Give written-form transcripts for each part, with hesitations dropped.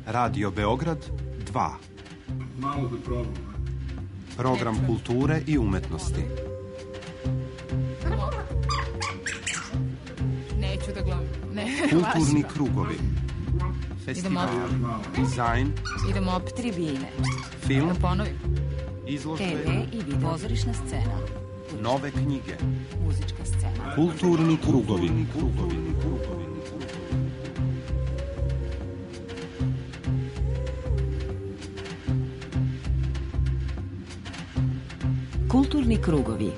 Radio Beograd 2. Malo da probam. Program kulture i umetnosti. Neću da gledam. Kulturni krugovi. Festival, dizajn. Idemo opet tribine. Film. Da ponovim. Izložbe. TV i video. Pozorišna scena. Nove knjige. Muzička scena. Kulturni krugovi. Kulturni krugovi.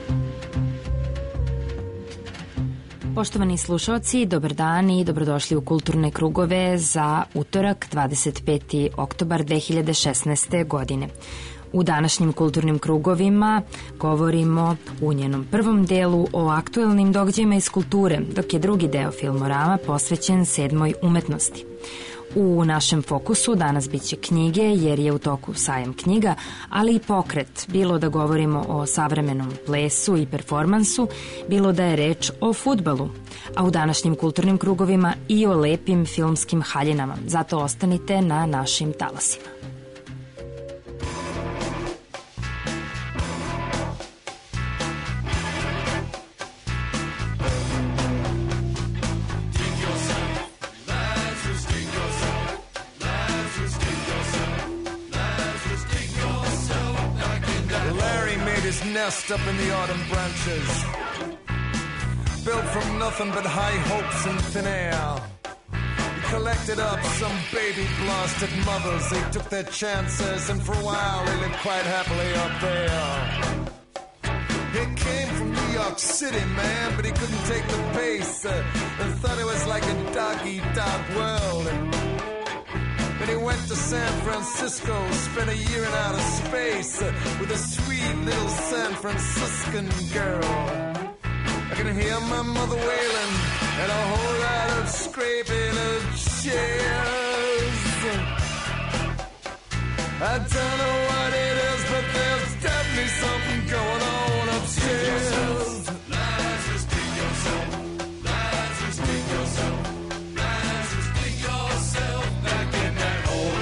Poštovani slušalci, dobar dan i dobrodošli u Kulturne krugove za utorak 25. oktobar 2016. godine. U današnjim kulturnim krugovima govorimo u njenom prvom delu o aktuelnim događajima iz kulture, dok je drugi deo Filmorama posvećen 7. umetnosti. U našem fokusu danas biće knjige jer je u toku sajam knjiga, ali i pokret, bilo da govorimo o savremenom plesu i performansu, bilo da je reč o fudbalu, a u današnjim kulturnim krugovima i o lepim filmskim haljinama. Zato ostanite na našim talasima. Nest up in the autumn branches, built from nothing but high hopes and thin air. He collected up some baby blasted mothers. They took their chances, and for a while they lived quite happily up there. He came from New York City, man, but he couldn't take the pace and thought it was like a dog-eat-dog world. Then he went to San Francisco, spent a year in outer space with a sweet little San Franciscan girl. I can hear my mother wailing and a whole lot of scraping of chairs. I don't know what it is, but there's definitely something going on upstairs. Lazarus, dig yourself. Lazarus, dig yourself. Lazarus, dig yourself back in that hole.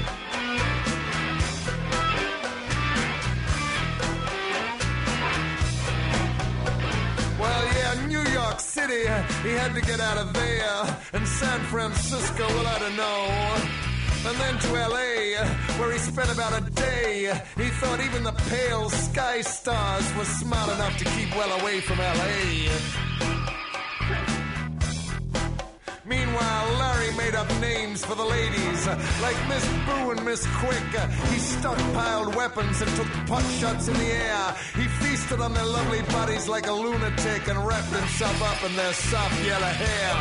Well, yeah, New York City, he had to get out of there. And San Francisco, well, I don't know. And then to L.A., where he spent about a day. He thought even the pale sky stars were smart enough to keep well away from L.A. Meanwhile, Larry made up names for the ladies, like Miss Boo and Miss Quick. He stockpiled weapons and took pot shots in the air. He feasted on their lovely bodies like a lunatic and wrapped himself up in their soft yellow hair.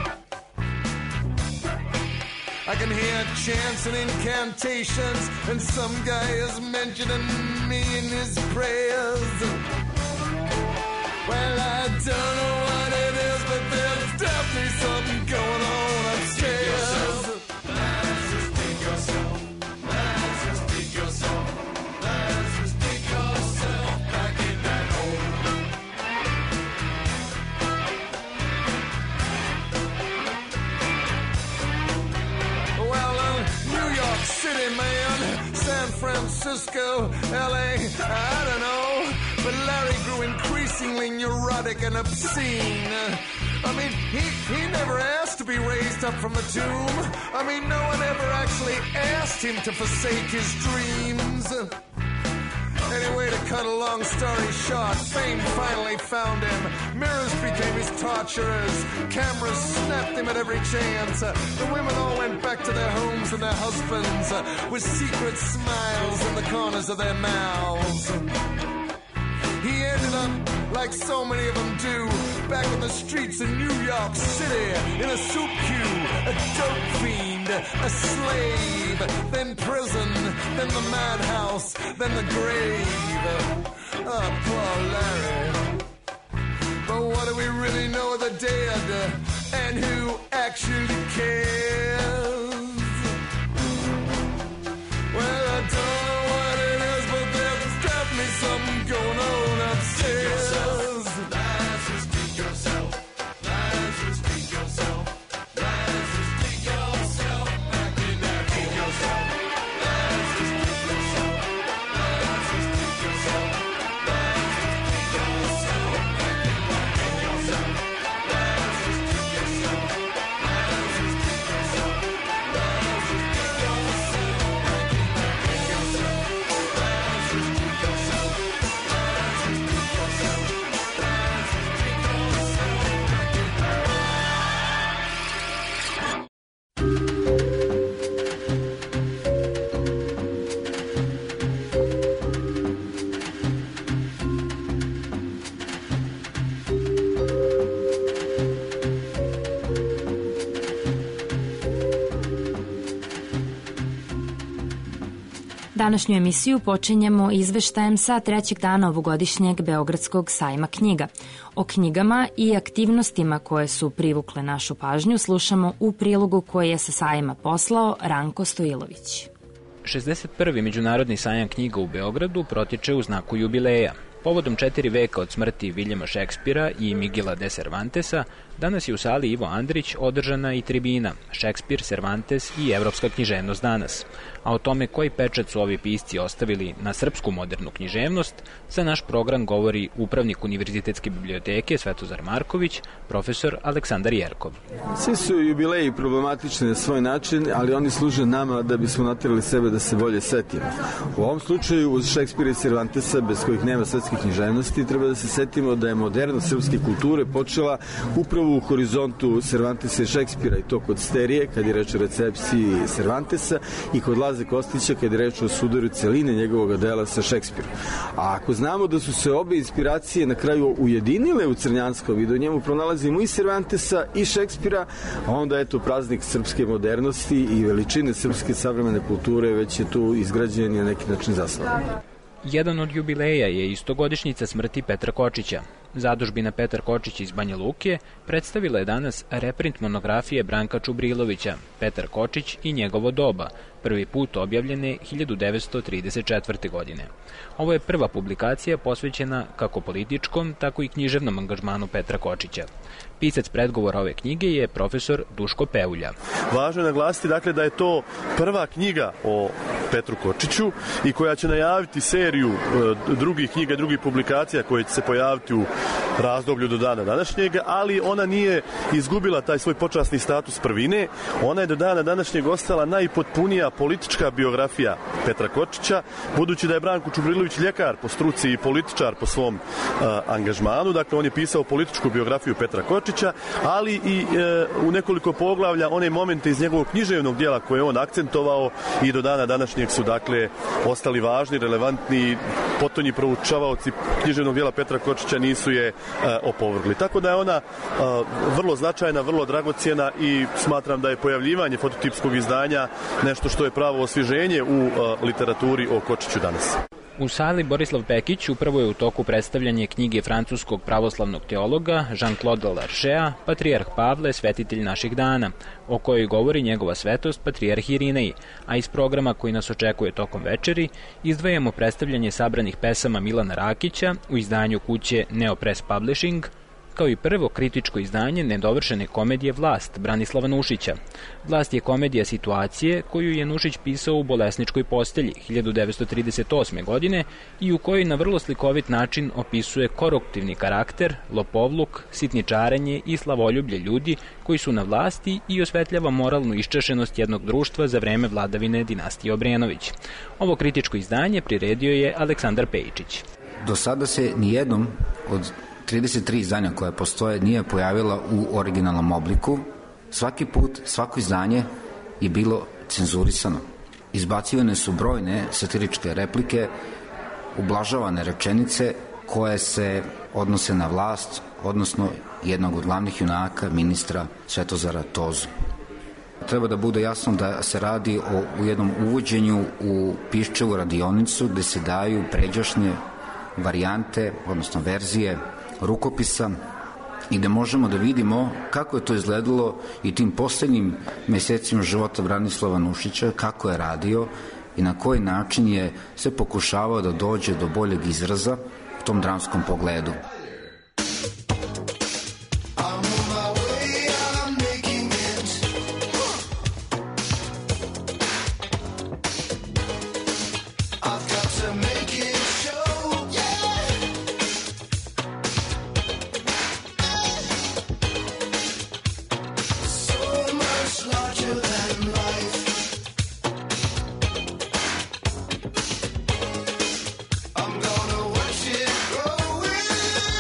I can hear chants and incantations, and some guy is mentioning me in his prayers. Well, I don't know what it is, but there's definitely something going on upstairs. Lazarus, dig yourself. Lazarus, dig yourself. Lazarus, dig yourself back in that hole. Well, New York City, man, San Francisco, L.A., I don't know. But Larry grew increasingly neurotic and obscene. I mean, he never asked to be raised up from the tomb. I mean, no one ever actually asked him to forsake his dreams. Anyway, to cut a long story short, fame finally found him. Mirrors became his torturers. Cameras snapped him at every chance. The women all went back to their homes and their husbands with secret smiles in the corners of their mouths. He ended up, like so many of them do, back on the streets in New York City, in a soup queue, a dope fiend, a slave, then prison, then the madhouse, then the grave. Oh, poor Larry. But what do we really know of the dead, and who actually cares? Well, I don't know what it is, but there's definitely something going on upstairs. Lazarus, dig yourself. Lazarus, dig yourself. Lazarus, dig yourself back in that Današnju emisiju počinjemo izveštajem sa trećeg dana ovogodišnjeg Beogradskog sajma knjiga. O knjigama i aktivnostima koje su privukle našu pažnju slušamo u prilogu koji je sa sajma poslao Ranko Stojilović. 61. Međunarodni sajam knjiga u Beogradu protiče u znaku jubileja. Povodom 4 veka od smrti Viljama Šekspira i Miguela de Cervantesa, danas je u sali Ivo Andrić održana i tribina Šekspir, Cervantes i evropska književnost danas. A o tome koji pečat su ovi pisci ostavili na srpsku modernu književnost, za naš program govori upravnik Univerzitetske biblioteke Svetozar Marković, profesor Aleksandar Jerkov. Svi su jubileji problematični na svoj način, ali oni služe nama da bismo natjerali sebe da se bolje setimo. U ovom slučaju, uz Šekspira i Cervantesa, bez kojih nema svetske književnosti, treba da se setimo da je modernost srpske kulture počela upravo u horizontu Cervantesa i Šekspira, i to kod Sterije, kad je reč o recepciji Cervantesa, i kod Laze Kostića, kad je reč o sudaru celine njegovog dela sa Šekspirom. A ako znamo da su se obe inspiracije na kraju ujedinile u Crnjanskom i da u njemu pronalazimo i Cervantesa i Šekspira, onda eto praznik srpske modernosti i veličine srpske savremene kulture već je tu izgrađen i na neki način zaslavan. Jedan od jubileja je istogodišnjica smrti Petra Kočića. Zadužbina Petar Kočić iz Banja Luke predstavila je danas reprint monografije Branka Čubrilovića, Petar Kočić i njegovo doba, prvi put objavljene 1934. godine. Ovo je prva publikacija posvećena kako političkom, tako i književnom angažmanu Petra Kočića. Pisac predgovora ove knjige je profesor Duško Peulja. Važno je naglasiti dakle da je to prva knjiga o Petru Kočiću i koja će najaviti seriju drugih knjiga, drugih publikacija koje će se pojaviti u razdoblju do dana današnjeg, ali ona nije izgubila taj svoj počasni status prvine. Ona je do dana današnjeg ostala najpotpunija politička biografija Petra Kočića, budući da je Branko Čubrilović ljekar po struci i političar po svom angažmanu. Dakle, on je pisao političku biografiju Petra Kočića, ali i u nekoliko poglavlja one momente iz njegovog književnog dijela koje je on akcentovao i do dana današnjeg su dakle ostali važni, relevantni, potonji proučavaoci književnog dijela Petra Kočića nisu je opovrgli. Tako da je ona vrlo značajna, vrlo dragocjena i smatram da je pojavljivanje fototipskog izdanja nešto što je pravo osvježenje u literaturi o Kočiću danas. U sali Borislav Pekić upravo je u toku predstavljanje knjige francuskog pravoslavnog teologa Jean-Claude Larchea Patrijarh Pavle, svetitelj naših dana, o kojoj govori njegova svetost Patrijarh Irinej, a iz programa koji nas očekuje tokom večeri izdvajamo predstavljanje sabranih pesama Milana Rakića u izdanju kuće Neopress Publishing, kao i prvo kritičko izdanje nedovršene komedije Vlast Branislava Nušića. Vlast je komedija situacije koju je Nušić pisao u bolesničkoj postelji 1938. godine i u kojoj na vrlo slikovit način opisuje koruptivni karakter, lopovluk, sitničarenje i slavoljublje ljudi koji su na vlasti i osvetljava moralnu iščešenost jednog društva za vreme vladavine dinastije Obrenović. Ovo kritičko izdanje priredio je Aleksandar Pejičić. Do sada se nijednom od 33 izdanja koja postoje nije pojavila u originalnom obliku. Svaki put, svako izdanje je bilo cenzurisano. Izbacivane su brojne satiričke replike, ublažavane rečenice koje se odnose na vlast, odnosno jednog od glavnih junaka, ministra Svetozara Tozu. Treba da bude jasno da se radi o jednom uvođenju u Piščevu radionicu gde se daju pređašnje varijante, odnosno verzije rukopisa i da možemo da vidimo kako je to izgledalo i tim poslednjim mesecima života Branislava Nušića, kako je radio i na koji način je se pokušavao da dođe do boljeg izraza u tom dramskom pogledu. I'm gonna watch it grow.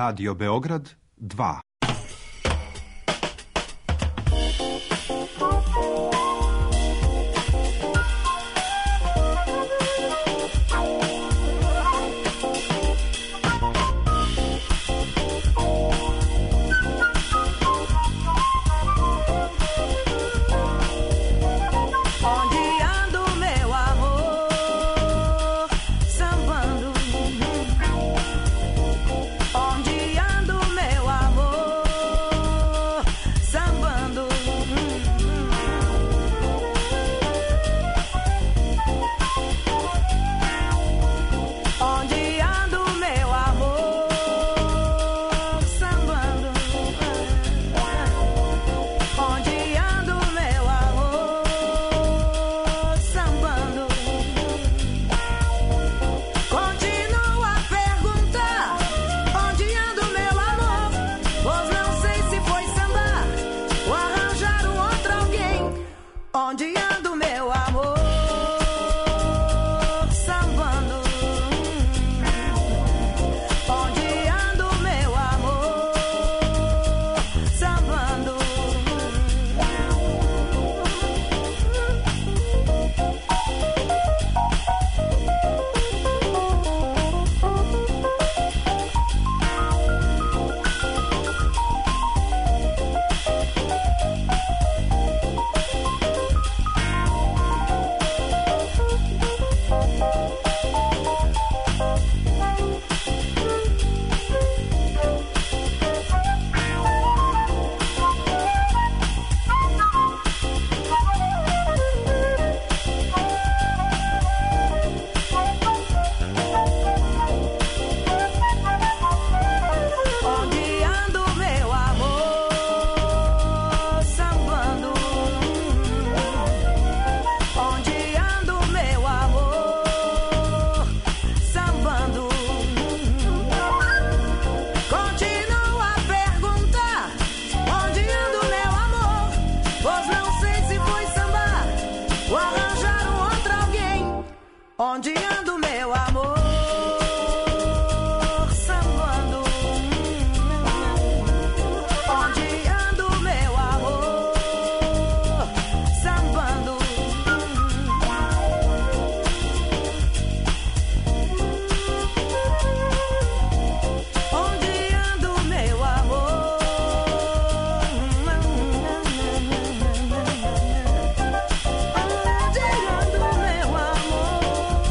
Radio Beograd 2. Onde anda o meu amor? Sambando. Onde anda o meu amor? Sambando. Onde anda o meu amor? Onde anda o meu amor?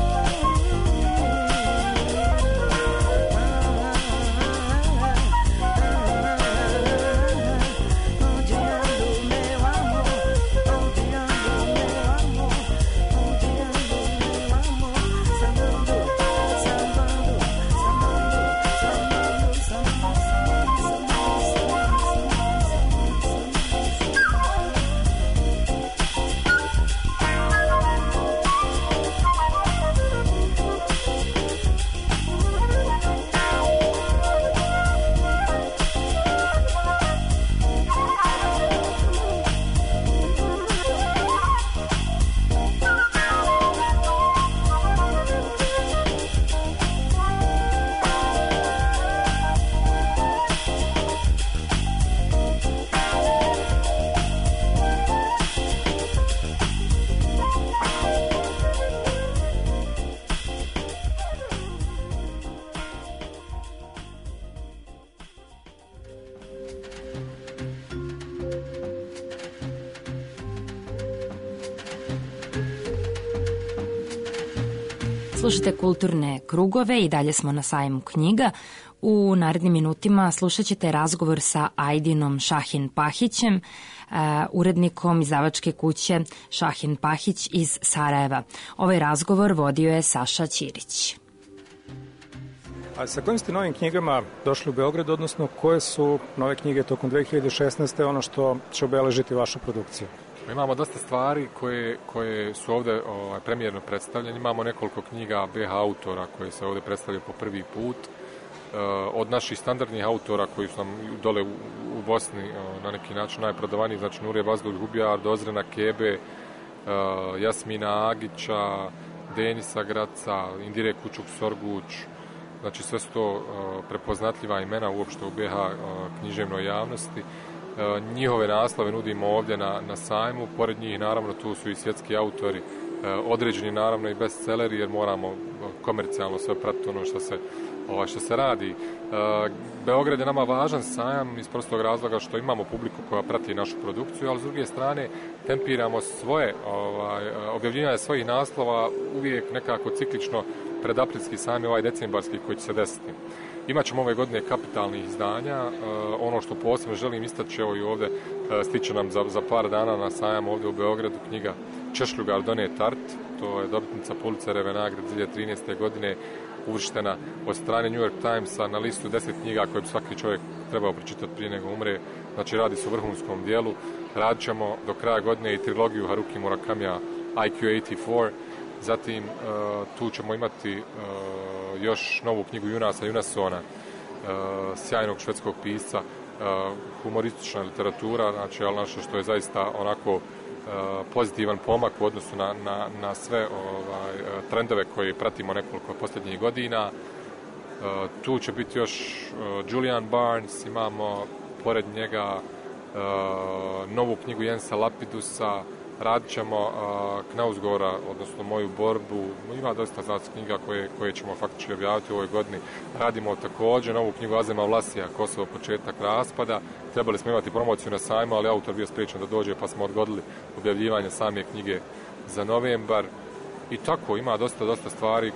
Slušate kulturne krugove i dalje smo na sajmu knjiga. U narednim minutima slušat ćete razgovor sa Ajdinom Šahin Pahićem, urednikom izdavačke kuće Šahin Pahić iz Sarajeva. Ovaj razgovor vodio je Saša Ćirić. A sa kojim ste novim knjigama došli u Beograd, odnosno koje su nove knjige tokom 2016. ono što će obeležiti vašu produkciju? Imamo dosta stvari koje su ovde premijerno predstavljene. Imamo nekoliko knjiga BH autora koje se ovde predstavljaju po prvi put. Od naših standardnih autora koji su nam dole u Bosni na neki način najprodavaniji, znači Nurije Bazdulj Hubijar, Dozrena Kebe, Jasmina Agića, Denisa Graca, Indire Kučuk Sorguć, znači sve su to prepoznatljiva imena uopšte u BiH književnoj javnosti. Njihove naslove nudimo ovdje na sajmu, pored njih naravno tu su i svjetski autori, određeni naravno i bestselleri jer moramo komercijalno sve pratiti ono što se radi. Beograd je nama važan sajam iz prostog razloga što imamo publiku koja prati našu produkciju, ali s druge strane tempiramo svoje objavljivanje svojih naslova uvijek nekako ciklično pred aprilski sajam, ovaj decembarski koji će se desiti. Imaćemo ove godine kapitalnih izdanja, ono što posebno želim istaći, evo i ovdje stiče nam za par dana na sajam ovdje u Beogradu knjiga Češljugar Done Tart, to je dobitnica Pulitzerove nagrade 2013. godine, uvrštena od strane New York Timesa na listu 10 knjiga koje bi svaki čovjek trebao pročitati prije nego umre. Znači radi se o vrhunskom dijelu. Radit ćemo do kraja godine i trilogiju Haruki Murakamija IQ84. Zatim tu ćemo imati još novu knjigu Junasa Junasona, sjajnog švedskog pisca, humoristična literatura, znači ali nešto što je zaista onako pozitivan pomak u odnosu na sve trendove koje pratimo nekoliko posljednjih godina. Tu će biti još Julian Barnes, imamo pored njega novu knjigu Jensa Lapidusa, radit ćemo Knausgora, odnosno Moju borbu, ima dosta knjiga koje ćemo faktički objaviti u ovoj godini. Radimo također novu knjigu Azema Vlasija, Kosovo, početak raspada. Trebali smo imati promociju na sajmu, ali autor bio spriječen da dođe, pa smo odgodili objavljivanje same knjige za novembar. I tako, ima dosta stvari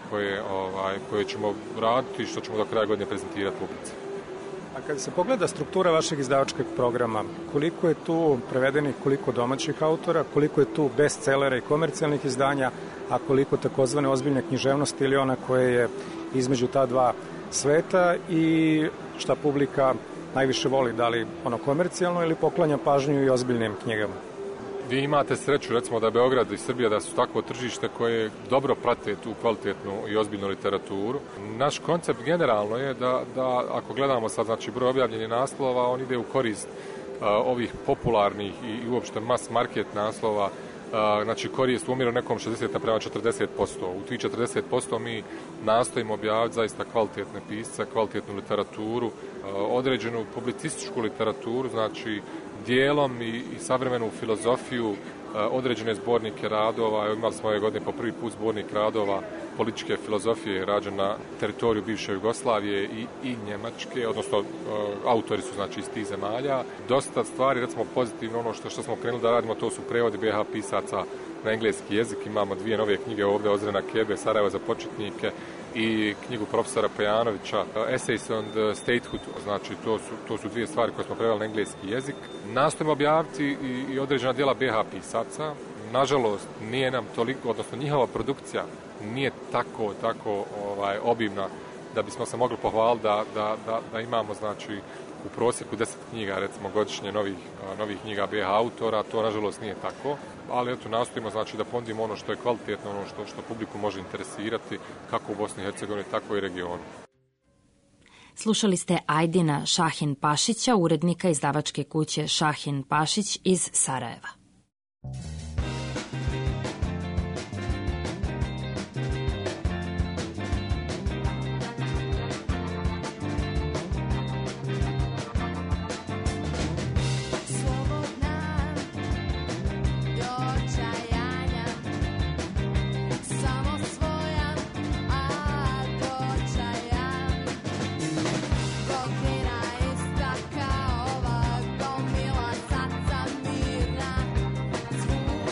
koje ćemo raditi i što ćemo do kraja godine prezentirati publici. A kada se pogleda struktura vašeg izdavačkog programa, koliko je tu prevedenih, koliko domaćih autora, koliko je tu bestsellera i komercijalnih izdanja, a koliko takozvane ozbiljne književnosti ili ona koja je između ta dva sveta i šta publika najviše voli, da li ono komercijalno ili poklanja pažnju i ozbiljnim knjigama? Vi imate sreću, recimo da Beograd i Srbija da su takvo tržište koje dobro prate tu kvalitetnu i ozbiljnu literaturu. Naš koncept generalno je da ako gledamo sad znači broj objavljenih naslova, on ide u korist ovih popularnih i uopšte mass market naslova, znači korist umjeru nekom 60:40%. U tih 40% mi nastojimo objaviti zaista kvalitetne pisce, kvalitetnu literaturu, određenu publicističku literaturu, znači dijelom i savremenu filozofiju, određene zbornike radova. Imali smo ove godine po prvi put zbornik radova političke filozofije rađen na teritoriju bivše Jugoslavije i Njemačke, odnosno autori su znači iz tih zemalja. Dosta stvari, recimo pozitivno, ono što smo krenuli da radimo, to su prevodi BiH pisaca na engleski jezik. Imamo 2 nove knjige ovdje, Ozrena Kebe, Sarajevo za početnike, i knjigu profesora Pejanovića, Essays on the Statehood, znači to su 2 stvari koje smo preveli na engleski jezik. Nastojimo objaviti i određena djela BiH pisaca. Nažalost, nije nam toliko, odnosno njihova produkcija nije tako obimna da bismo se mogli pohvaliti da imamo znači u prosjeku 10 knjiga, recimo godišnje novih knjiga BiH autora. To nažalost nije tako, ali eto nastojimo znači da ponudimo ono što je kvalitetno, ono što publiku može interesirati kako u Bosni i Hercegovini, tako i regionu. Slušali ste Ajdina Šahin Pašića, urednika izdavačke kuće Šahin Pašić iz Sarajeva. Kao ova gomila sad sam mirna,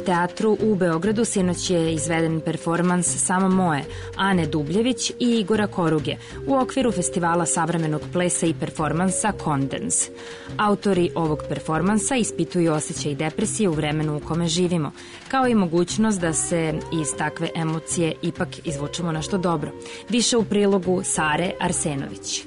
teatru u Beogradu sinoć je izveden performans Samo moje Ane Dubljević i Igora Koruge u okviru festivala savremenog plesa i performansa Kondens. Autori ovog performansa ispituju osjećaj depresije u vremenu u kome živimo, kao i mogućnost da se iz takve emocije ipak izvučemo nešto dobro. Više u prilogu Sare Arsenović.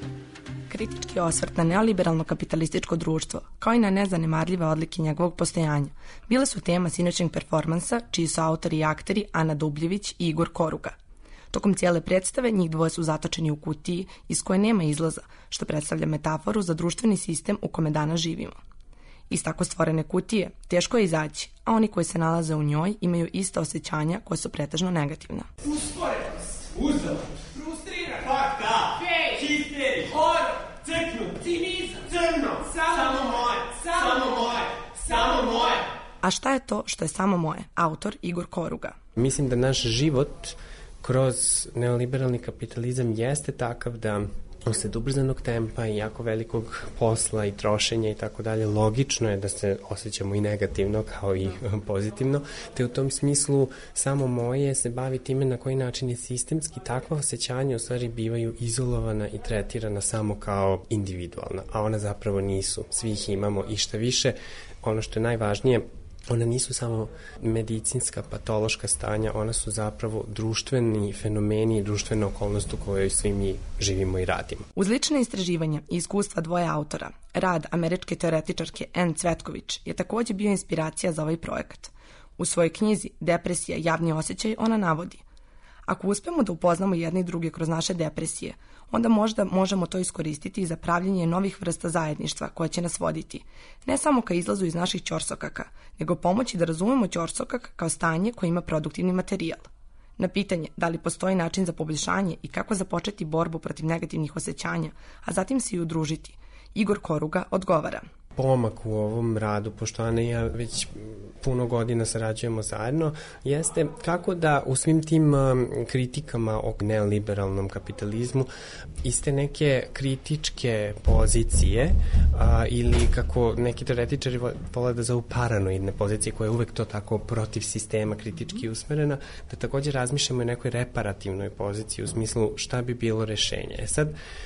Kritički osvrt na neoliberalno kapitalističko društvo, kao i na nezanemarljive odlike njegovog postojanja, bile su tema sinoćnjeg performansa, čiji su autori i akteri Ana Dubljević i Igor Koruga. Tokom cijele predstave njih dvoje su zatočeni u kutiji iz koje nema izlaza, što predstavlja metaforu za društveni sistem u kome danas živimo. Iz tako stvorene kutije teško je izaći, a oni koji se nalaze u njoj imaju ista osjećanja koja su pretežno negativna. Usporenost, uzalud, frustriran, fakta, fej, histeri, horor, crknut, cinizam, crno, samo moje, samo moje, samo moje. A šta je to što je samo moje? Autor Igor Koruga. Mislim da naš život kroz neoliberalni kapitalizam jeste takav da usled ubrzanog tempa i jako velikog posla i trošenja i tako dalje, logično je da se osjećamo i negativno kao i pozitivno, te u tom smislu samo moje se bavi time na koji način je sistemski takva osjećanja u stvari bivaju izolovana i tretirana samo kao individualna, a ona zapravo nisu. Svi ih imamo i šta više, ono što je najvažnije, ona nisu samo medicinska, patološka stanja, ona su zapravo društveni fenomeni i društvena okolnost u kojoj svi mi živimo i radimo. Uz lične istraživanja i iskustva dvoje autora, rad američke teoretičarke Anne Cvetković je također bio inspiracija za ovaj projekat. U svojoj knjizi Depresija, javni osjećaj ona navodi: ako uspemo da upoznamo jedni i druge kroz naše depresije, onda možda možemo to iskoristiti za pravljenje novih vrsta zajedništva koje će nas voditi, ne samo ka izlazu iz naših ćorsokaka, nego pomoći da razumemo ćorsokak kao stanje koje ima produktivni materijal. Na pitanje da li postoji način za poboljšanje i kako započeti borbu protiv negativnih osjećanja, a zatim se i udružiti, Igor Koruga odgovara: pomak u ovom radu, pošto Ana i ja već puno godina sarađujemo zajedno, jeste kako da u svim tim kritikama o neoliberalnom kapitalizmu iste neke kritičke pozicije ili kako neki teoretičari vole da zovu paranoidne pozicije, koje je uvek to tako protiv sistema kritički usmerena, da također razmišljamo o nekoj reparativnoj poziciji u smislu šta bi bilo rešenje. Sad,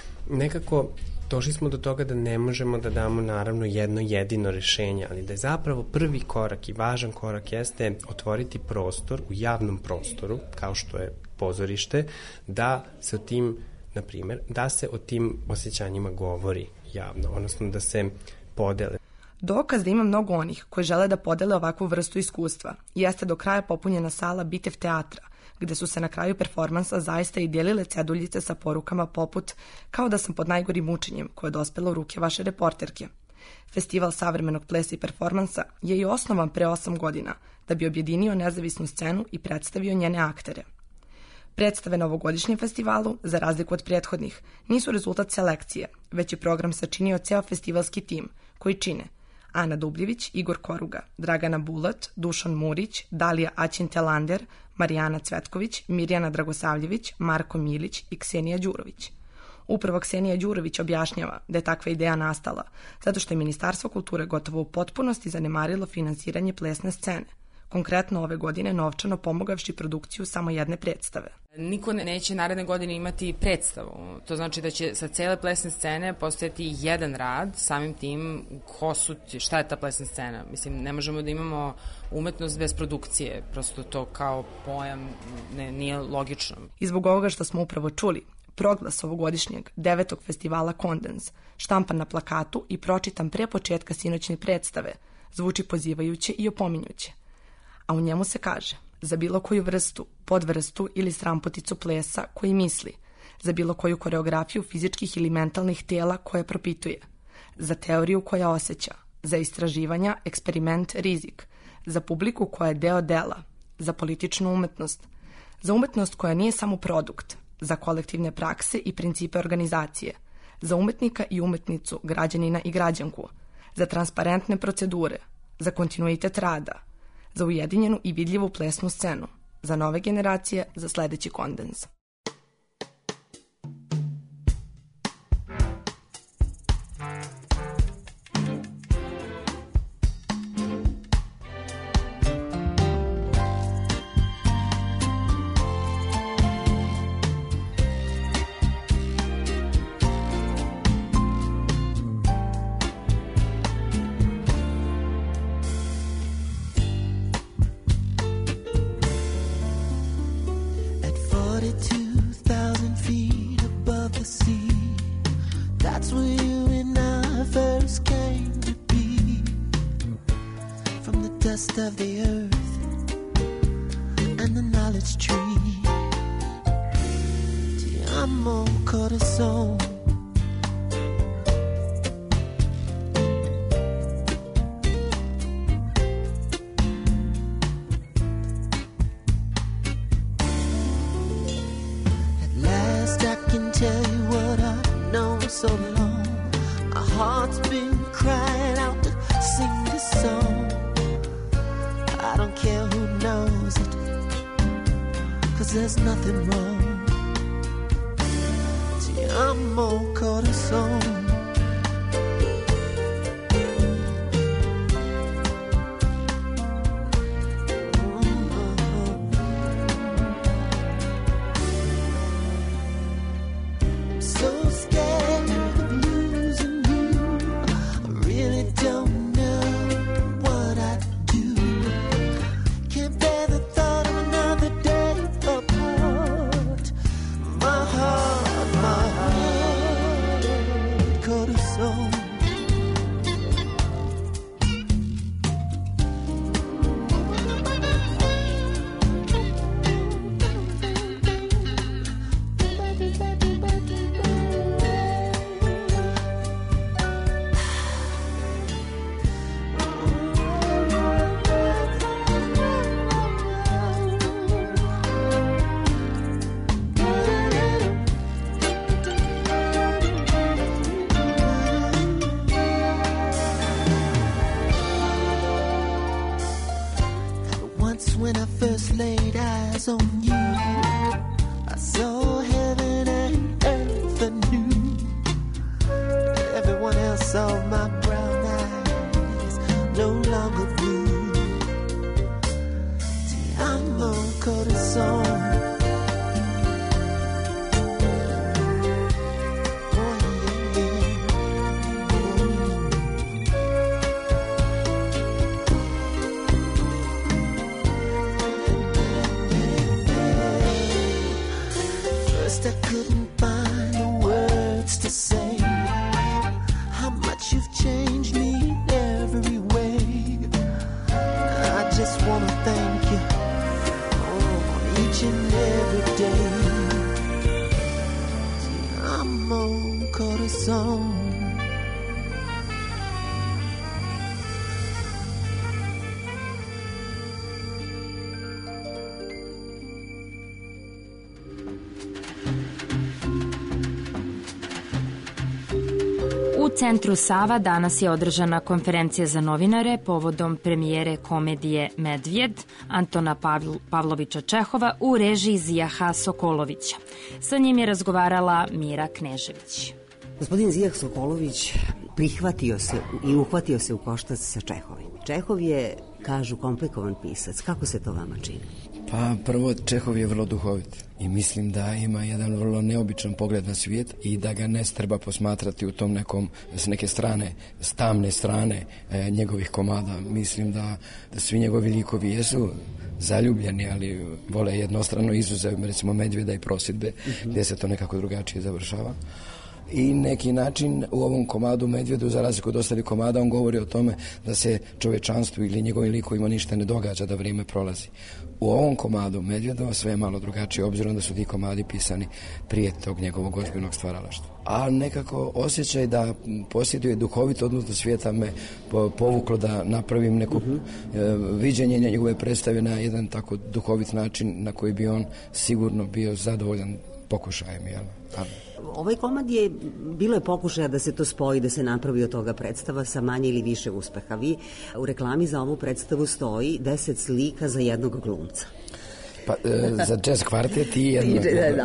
nekako došli smo do toga da ne možemo da damo naravno jedno jedino rešenje, ali da je zapravo prvi korak i važan korak jeste otvoriti prostor u javnom prostoru, kao što je pozorište, da se o tim, na primjer, da se o tim osjećanjima govori javno, odnosno da se podele. Dokaz da ima mnogo onih koji žele da podele ovakvu vrstu iskustva jeste do kraja popunjena sala Bitev teatra, gde su se na kraju performansa zaista i dijelile ceduljice sa porukama poput kao da sam pod najgorim mučenjem koje je dospelo u ruke vaše reporterke. Festival savremenog plesa i performansa je i osnovan pre 8 godina da bi objedinio nezavisnu scenu i predstavio njene aktere. Predstave na ovogodišnjem festivalu, za razliku od prethodnih, nisu rezultat selekcije, već je program sačinio ceo festivalski tim koji čine Ana Dubljević, Igor Koruga, Dragana Bulat, Dušan Murić, Dalija Aćin-Telander, Marijana Cvetković, Mirjana Dragosavljević, Marko Milić i Ksenija Đurović. Upravo Ksenija Đurović objašnjava da je takva ideja nastala zato što je Ministarstvo kulture gotovo u potpunosti zanemarilo finansiranje plesne scene, konkretno ove godine novčano pomogavši produkciju samo jedne predstave. Niko neće naredne godine imati predstavu. To znači da će sa cele plesne scene postojati jedan rad, samim tim šta je ta plesna scena. Mislim, ne možemo da imamo umetnost bez produkcije, prosto to kao pojam nije logično. I zbog ovoga što smo upravo čuli, proglas ovogodišnjeg 9. festivala Kondens, štampan na plakatu i pročitan pre početka sinoćne predstave, zvuči pozivajuće i opominjuće. A u njemu se kaže: za bilo koju vrstu, podvrstu ili srampoticu plesa koji misli, za bilo koju koreografiju fizičkih ili mentalnih tela koje propituje, za teoriju koja osjeća, za istraživanja, eksperiment, rizik, za publiku koja je deo dela, za političnu umetnost, za umetnost koja nije samo produkt, za kolektivne prakse i principe organizacije, za umetnika i umetnicu, građanina i građanku, za transparentne procedure, za kontinuitet rada, za ujedinjenu i vidljivu plesnu scenu, za nove generacije, za sledeći Kondens. dust of the earth and the knowledge tree. Ti amo corazon. At last I can tell you what I've known so long. My heart's been crying out to sing this song. I don't care who knows it, 'cause there's nothing wrong. Ti amo corazon. So scared of losing you, I really don't know what I'd do. Can't bear the thought of another day apart. My heart, corazon. Once when I first laid eyes on you, I saw heaven and earth anew. Everyone else saw my brown eyes, no longer blue. Ti amo corazon. First I couldn't find the words to say how much you've changed me in every way. I just wanna thank you each and every day. Ti amo corazon. U Centru Sava danas je održana konferencija za novinare povodom premijere komedije Medvjed Antona Pavlovića Čehova u režiji Zijaha Sokolovića. Sa njim je razgovarala Mira Knežević. Gospodin Zijah Sokolović prihvatio se i uhvatio se u koštac sa Čehovim. Čehov je, kažu, komplikovan pisac. Kako se to vama čini? Pa prvo, Čehov je vrlo duhovit i mislim da ima jedan vrlo neobičan pogled na svijet i da ga ne treba posmatrati u tom nekom, s neke strane, s tamne strane njegovih komada. Mislim da svi njegovi likovi jesu zaljubljeni, ali vole jednostrano, izuzev recimo Medvjeda i Prosidbe, gdje se to nekako drugačije završava. I neki način u ovom komadu Medvjedu, za razliku od ostalih komada, on govori o tome da se čovečanstvu ili njegovim likovima ništa ne događa, da vrijeme prolazi. U ovom komadu Medvjedu sve je malo drugačije, obzirom da su ti komadi pisani prije tog njegovog ozbiljnog stvaralaštva. A nekako osjećaj da posjeduje duhovit odnos do svijeta me povuklo da napravim neko viđenje njegove predstave na jedan tako duhovit način na koji bi on sigurno bio zadovoljan pokušajem, jel? Ovaj komad je, bilo je pokušaja da se to spoji, da se napravi od toga predstava sa manje ili više uspeha. Vi u reklami za ovu predstavu stoji 10 slika za jednog glumca. Pa, za jazz kvartet i jedno.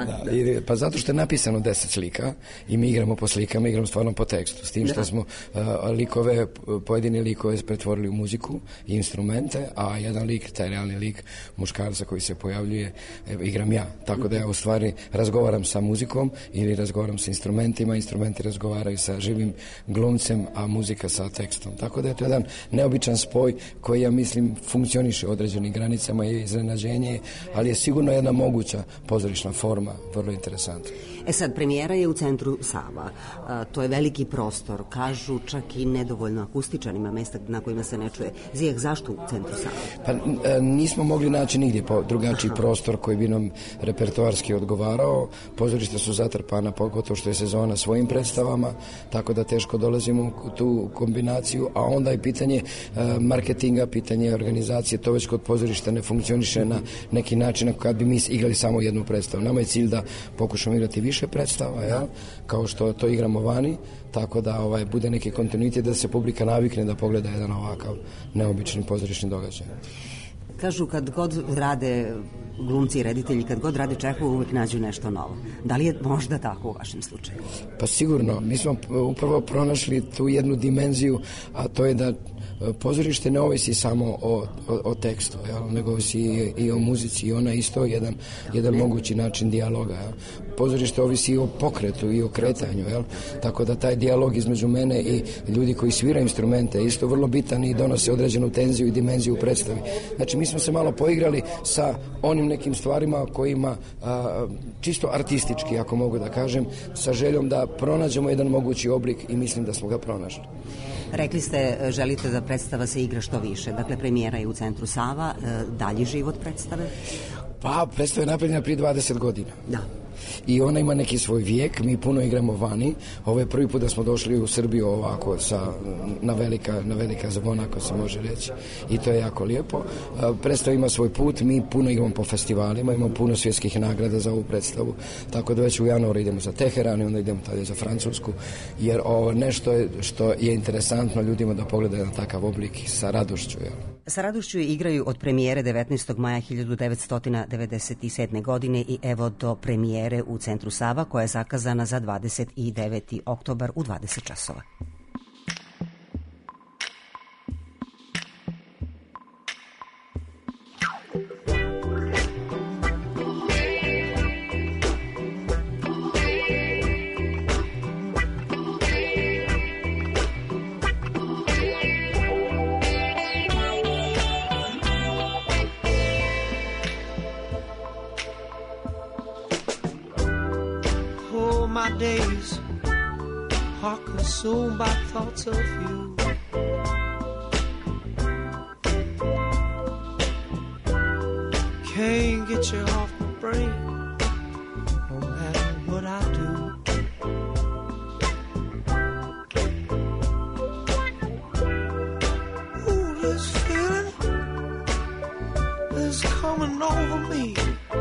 Pa zato što je napisano 10 slika i mi igramo po slikama, igramo stvarno po tekstu. S tim što smo likove, pojedine likove pretvorili u muziku i instrumente, a jedan lik, taj realni lik muškarca koji se pojavljuje, igram ja. Tako da ja u stvari razgovaram sa muzikom ili razgovaram sa instrumentima, instrumenti razgovaraju sa živim glumcem, a muzika sa tekstom. Tako da je to jedan neobičan spoj koji, ja mislim, funkcioniše u određenim granicama i iznenađenje, ali je sigurno jedna moguća pozorišna forma, vrlo interesantna. Sad, premijera je u centru Sava. To je veliki prostor, kažu čak i nedovoljno akustičan, ima mesta na kojima se ne čuje. Zijeh, zašto u centru Sava? Pa nismo mogli naći nigdje drugačiji prostor koji bi nam repertoarski odgovarao. Pozorišta su zatrpana, pogotovo što je sezona svojim predstavama, tako da teško dolazimo u tu kombinaciju, a onda je pitanje marketinga, pitanje organizacije, to već kod pozorišta ne funkcioniše na neki način kad bi mi igrali samo jednu predstavu. Nama je cilj da pokušamo igrati više predstava, ja? Kao što to igramo vani, tako da bude neki kontinuitet, da se publika navikne da pogleda jedan ovakav neobični pozorišni događaj. Kažu kad god rade glumci i reditelji, kad god rade Čehovu, uvijek nađu nešto novo. Da li je možda tako u vašem slučaju? Pa sigurno. Mi smo upravo pronašli tu jednu dimenziju, a to je da pozorište ne ovisi samo o tekstu, nego ovisi i o muzici, i ona isto jedan mogući način dijaloga. Pozorište ovisi i o pokretu i o kretanju, tako da taj dijalog između mene i ljudi koji sviraju instrumente je isto vrlo bitan i donose određenu tenziju i dimenziju u predstavi. Znači mi smo se malo poigrali sa onim nekim stvarima kojima čisto artistički, ako mogu da kažem, sa željom da pronađemo jedan mogući oblik i mislim da smo ga pronašli. Rekli ste, želite da predstava se igra što više. Dakle, premijera je u centru Sava. Dalji život predstave? Pa, predstava je napravljena prije 20 godina. Da. I ona ima neki svoj vijek, mi puno igramo vani. Ovo je prvi put da smo došli u Srbiju ovako na velika zvona, ako se može reći. I to je jako lijepo. Predstava ima svoj put, mi puno igramo po festivalima, imamo puno svjetskih nagrada za ovu predstavu. Tako da već u januaru idemo za Teheran i onda idemo tada za Francusku. Jer nešto što je interesantno ljudima da pogledaju na takav oblik sa radošću. Sa radošću igraju od premijere 19. maja 1997. godine i evo do premijere u centru Sava koja je zakazana za 29. oktobar u 20 časova. My days are consumed by thoughts of you. Can't get you off my brain, no matter what I do. Ooh, this feeling is coming over me.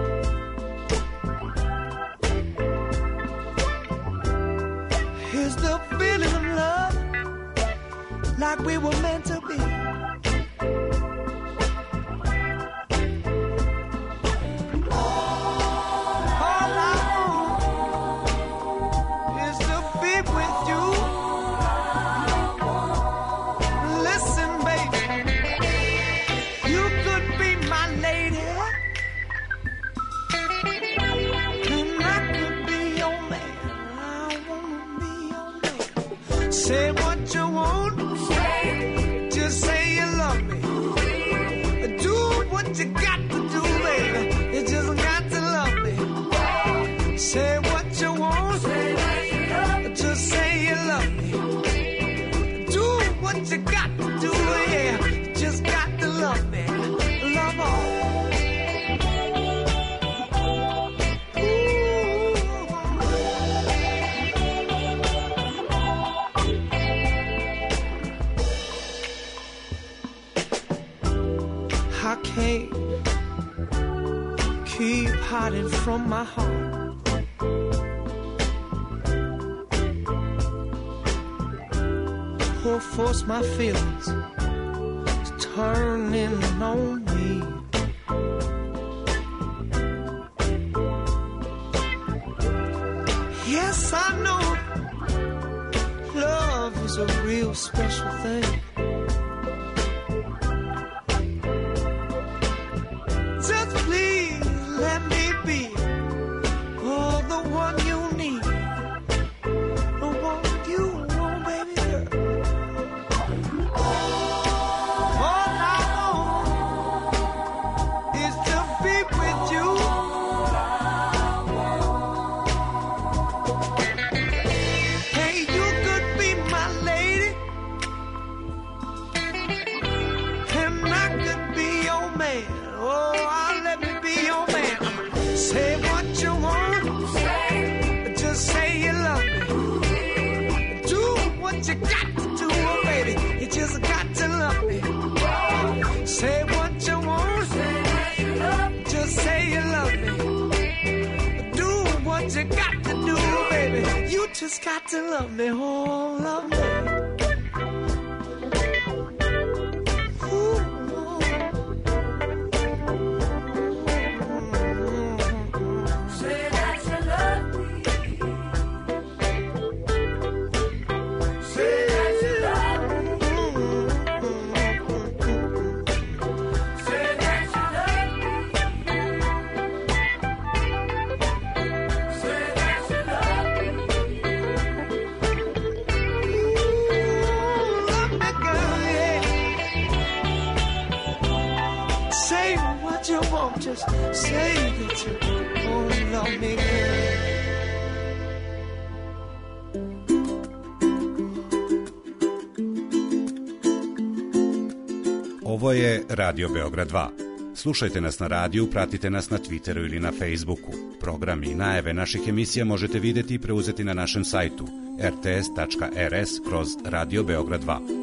Like we were meant to be. All I want is to be with you. Listen, baby, you could be my lady, and I could be your man. I wanna be your man. Say what you want. Just say you love me. Do what you got to do, baby. You just got to love me. Say what you want. Just say you love me. Do what you got to do, yeah. You just got to love me. Love all. I can't keep hiding from my heart. Or force my feelings to turn in on me. Yes, I know love is a real special thing. With just got to love me, oh, love me. Just say that you only love me. Ovo je Radio Beograd 2. Slušajte nas na radiju, pratite nas na Twitteru ili na Facebooku. Programi i najave naših emisija možete videti i preuzeti na našem sajtu rts.rs/Radio Beograd 2.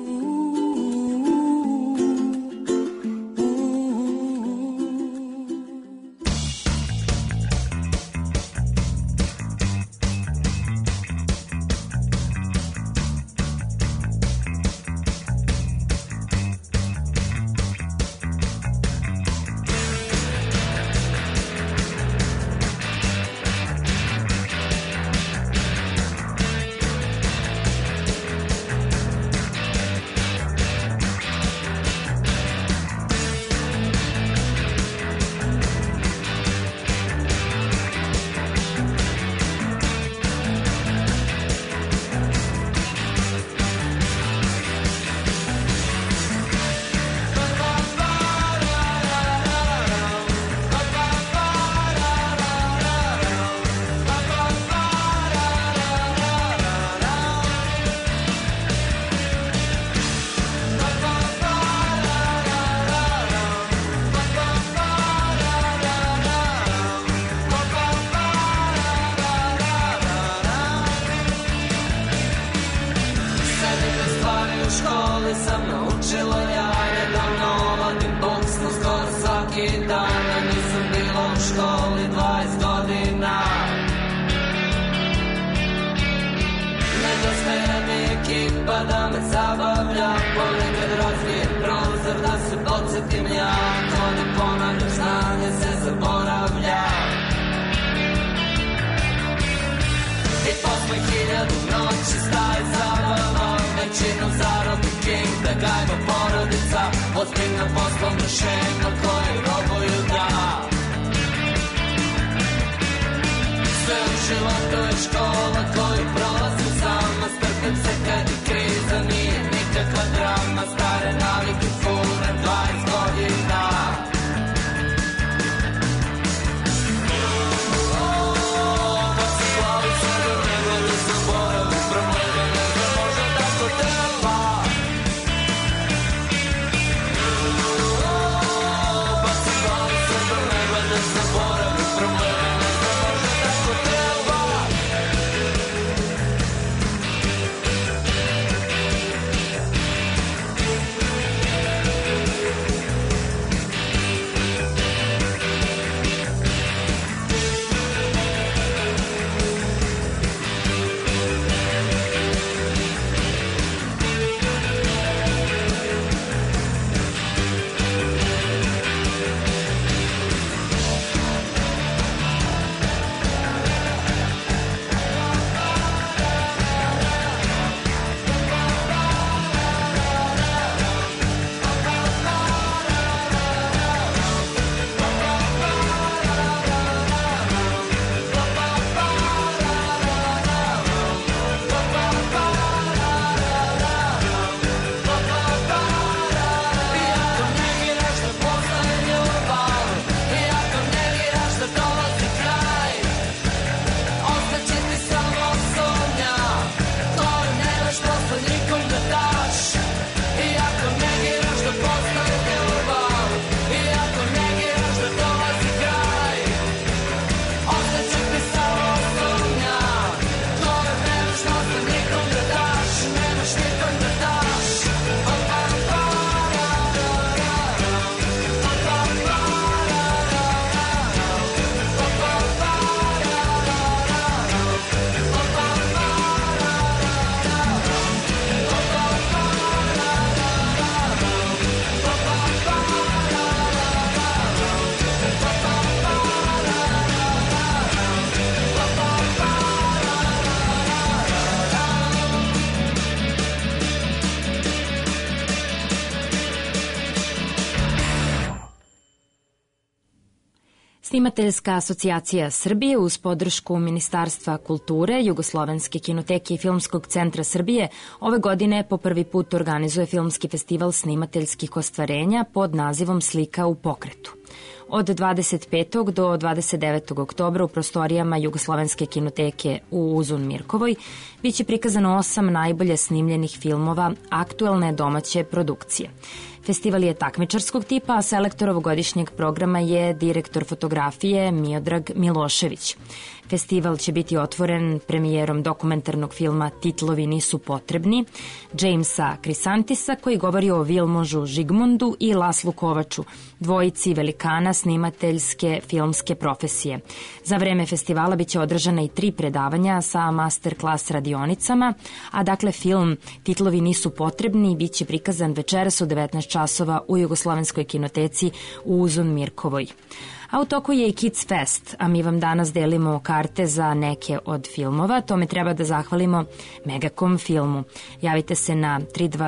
Snimateljska asocijacija Srbije uz podršku Ministarstva kulture, Jugoslovenske kinoteke i Filmskog centra Srbije ove godine po prvi put organizuje filmski festival snimateljskih ostvarenja pod nazivom Slika u pokretu. Od 25. do 29. oktobra u prostorijama Jugoslovenske kinoteke u Uzun Mirkovoj biće prikazano 8 najbolje snimljenih filmova aktuelne domaće produkcije. Festival je takmičarskog tipa, a selektor ovogodišnjeg programa je direktor fotografije Miodrag Milošević. Festival će biti otvoren premijerom dokumentarnog filma Titlovi nisu potrebni, Jamesa Krisantisa, koji govori o Vilmožu Žigmundu i Laslu Kovaču, dvojici velikana snimateljske filmske profesije. Za vreme festivala biće održana i 3 predavanja sa masterclass radionicama, a dakle film Titlovi nisu potrebni biće prikazan večeras u 19 časova u Jugoslovenskoj kinoteci u Uzun Mirkovoj. A u toku je i Kids Fest, a mi vam danas delimo karte za neke od filmova. Tome treba da zahvalimo Megacom filmu. Javite se na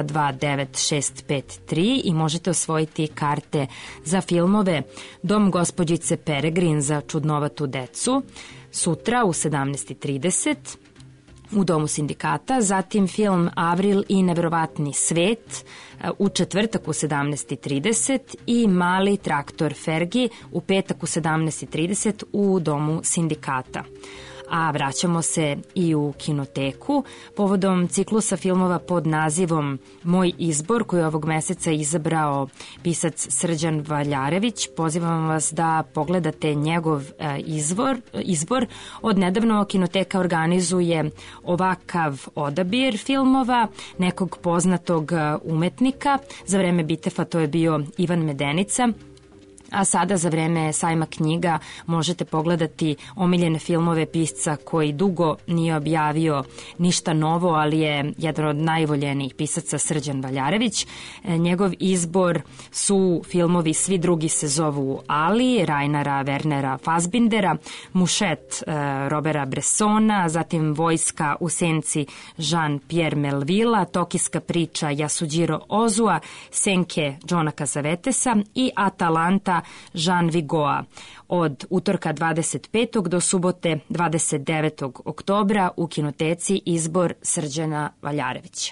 322-9653 i možete osvojiti karte za filmove Dom gospođice Peregrin za čudnovatu decu, sutra u 17:30 u Domu sindikata, zatim film Avril i neverovatni svet u četvrtak u 17:30 i Mali traktor Fergi u petak u 17:30 u Domu sindikata. A vraćamo se i u kinoteku povodom ciklusa filmova pod nazivom Moj izbor, koji je ovog meseca izabrao pisac Srđan Valjarević. Pozivam vas da pogledate njegov izbor. Od nedavno kinoteka organizuje ovakav odabir filmova nekog poznatog umetnika. Za vreme Bitefa to je bio Ivan Medenica, a sada za vreme sajma knjiga možete pogledati omiljene filmove pisca koji dugo nije objavio ništa novo, ali je jedan od najvoljenijih pisaca Srđan Valjarević. Njegov izbor su filmovi Svi drugi se zovu Ali, Rainara Wernera Fassbindera, Mušet Robera Bressona, zatim Vojska u senci Jean-Pierre Melvilla, Tokijska priča Yasujiro Ozua, Senke Johna Casavetesa i Atalanta Jean Vigoa. Od utorka 25. do subote 29. oktobra u kinoteci izbor Srđana Valjarevića.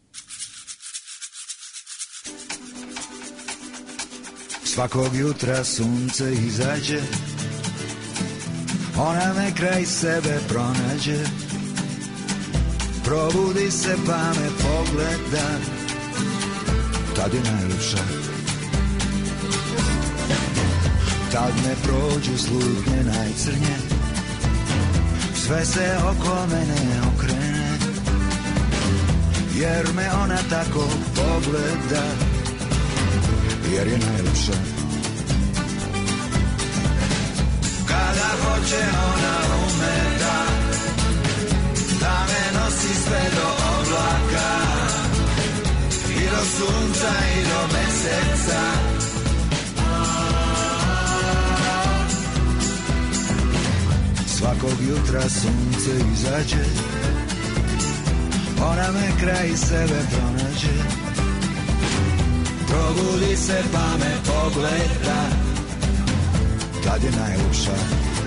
Svakog jutra sunce izađe, ona me kraj sebe pronađe, probudi se pa me pogleda, tad je najljepša. Tad me prođu slutnje najcrnje, sve se oko mene okrene, jer me ona tako pogleda, jer je najljepša. Kada hoće ona ume da me nosi sve do oblaka, i do sunca i do meseca. Svakog jutra sunce izađe, ona me kraj sebe pronađe, probudi se pa me pogleda, tad je najljepša.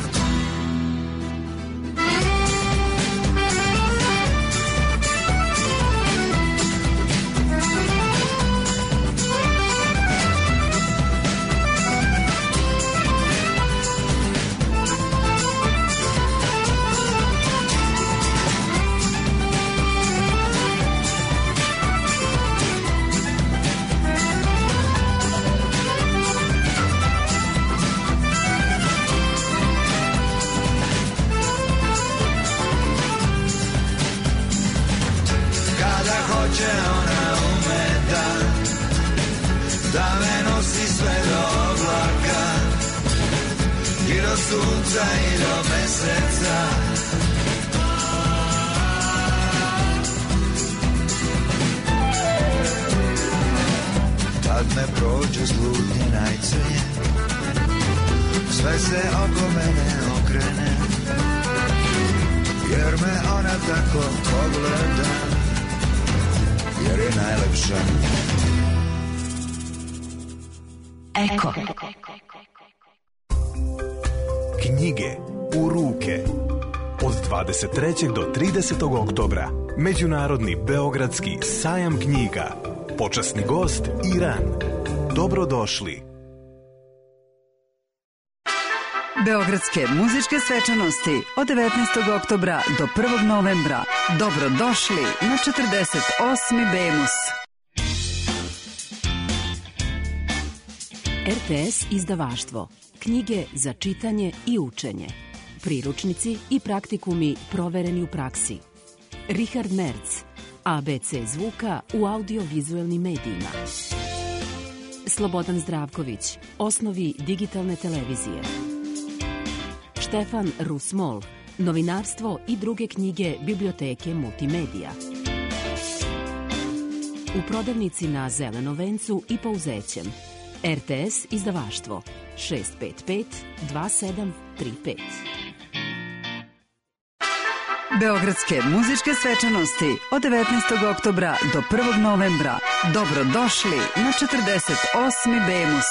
Tad me prođe slutnje najcrnje, sve se oko mene okrene, jer me ona tako pogleda, jer je najlepša. Eko. Knjige u ruke. Od 23. do 30. oktobra Međunarodni beogradski sajam knjiga. Počasni gost Iran. Dobrodošli. Beogradske muzičke svečanosti od 19. oktobra do 1. novembra. Dobrodošli na 48. Bemus. RTS izdavaštvo. Knjige za čitanje i učenje. Priručnici i praktikumi provereni u praksi. Richard Merz. ABC zvuka u audiovizuelnim medijima. Slobodan Zdravković. Osnovi digitalne televizije. Štefan Rusmol. Novinarstvo i druge knjige biblioteke Multimedija. U prodavnici na Zelenom vencu i Pouzećem. RTS izdavaštvo 655 2735. Beogradske muzičke svečanosti od 19. oktobra do 1. novembra. Dobrodošli na 48. Bemus.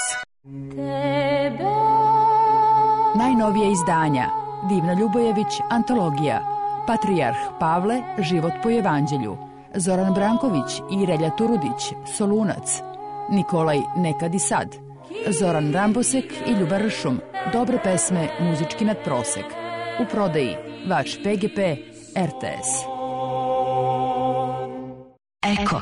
Najnovije izdanja: Divna Ljubojević, antologija, Patrijarh Pavle, život po evanđelju, Zoran Branković i Relja Turudić, Solunac, Nikolaj Nekad i sad, Zoran Rambosek i Ljuba Ršum, dobre pesme, muzički nadprosek. U prodaji Vač PGP, RTS. Eko.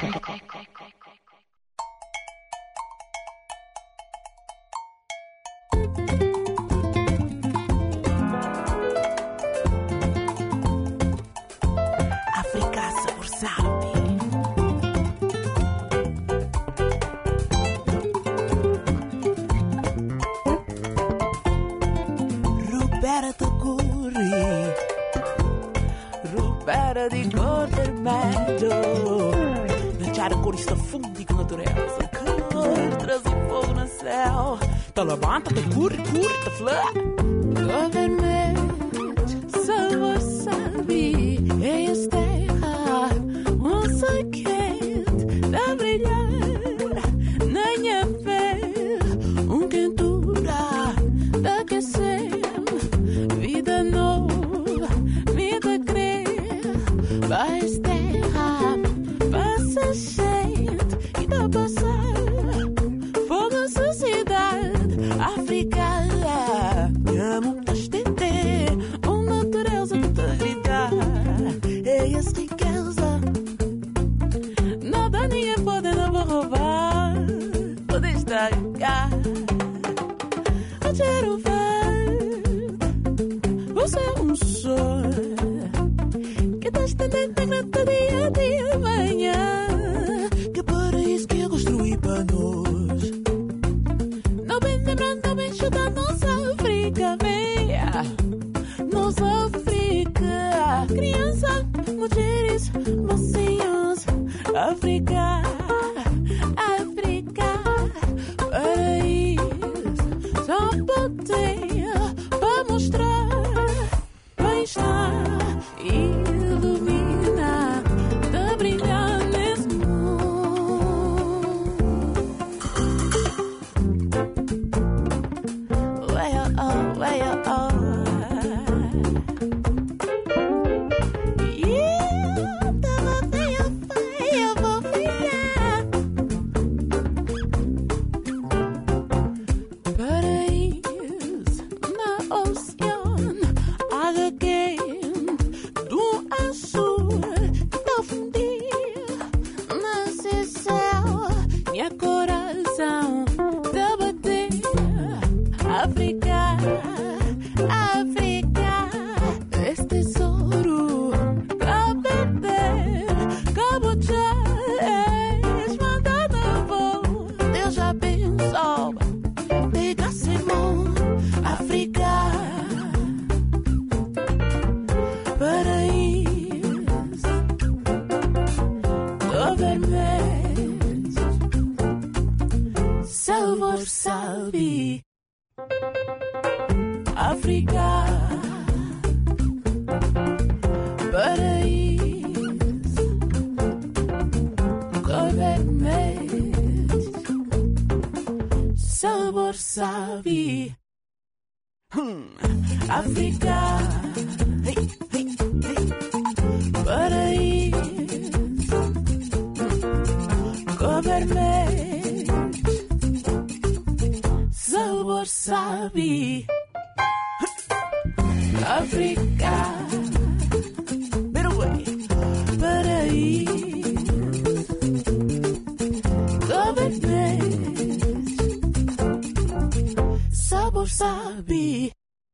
Di cordermello, lanciare cori stafundi con natureza, calor, trazer fogo no céu, tá levanta, tá curre, tá flor. Government, sabor sabe, é terra, onça quente, dá brilhar, nem a ver, quentura, dá aquecer, vida nova, vida crer. Vais terra, passa gente e dá passar fogo na sociedade africana. Amo estender uma natureza de integridade. É essa riqueza, nada ninguém pode não roubar. Pode estragar, a ver, você é sol. Estendendo grata dia a dia amanhã. Que paraíso que eu construí para nós. Não vem lembrando, não vem chutar nossa África, venha. Nossa África. Criança, mulheres, mocinhos. África, África. Paraíso, só poder para mostrar bem-estar e ilumina, tá brilhando nesse mundo. Paraíso na oceano, água quente do azul que tá fundir nesse céu. Minha coração tá bater. África, África, esse tesouro tá perder. Cabo Chás, mandado voo. Deus já pensou, pega-se mão. África, paraíso, government, sabor sabe. África, paraíso, government, sabor sabe. África, hey, hey, hey. Paraíso, cor vermelho, sabor sabe. África, better way. Paraíso, cor vermelho, sabor sabe.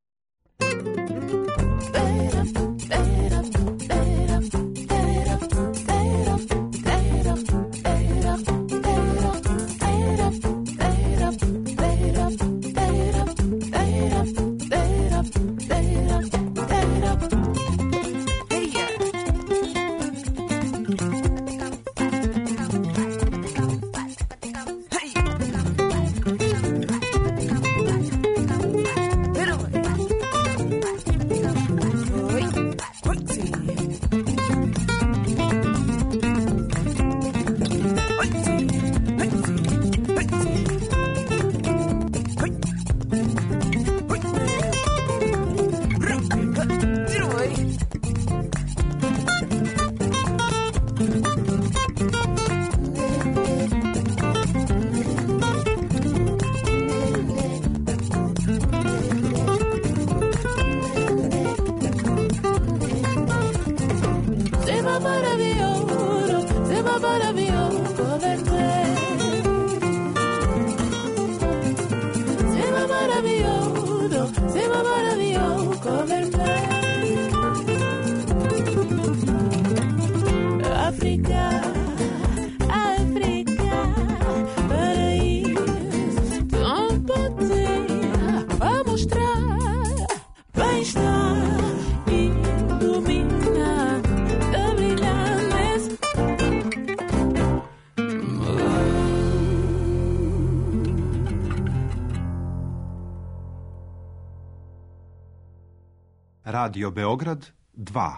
Radio Beograd 2.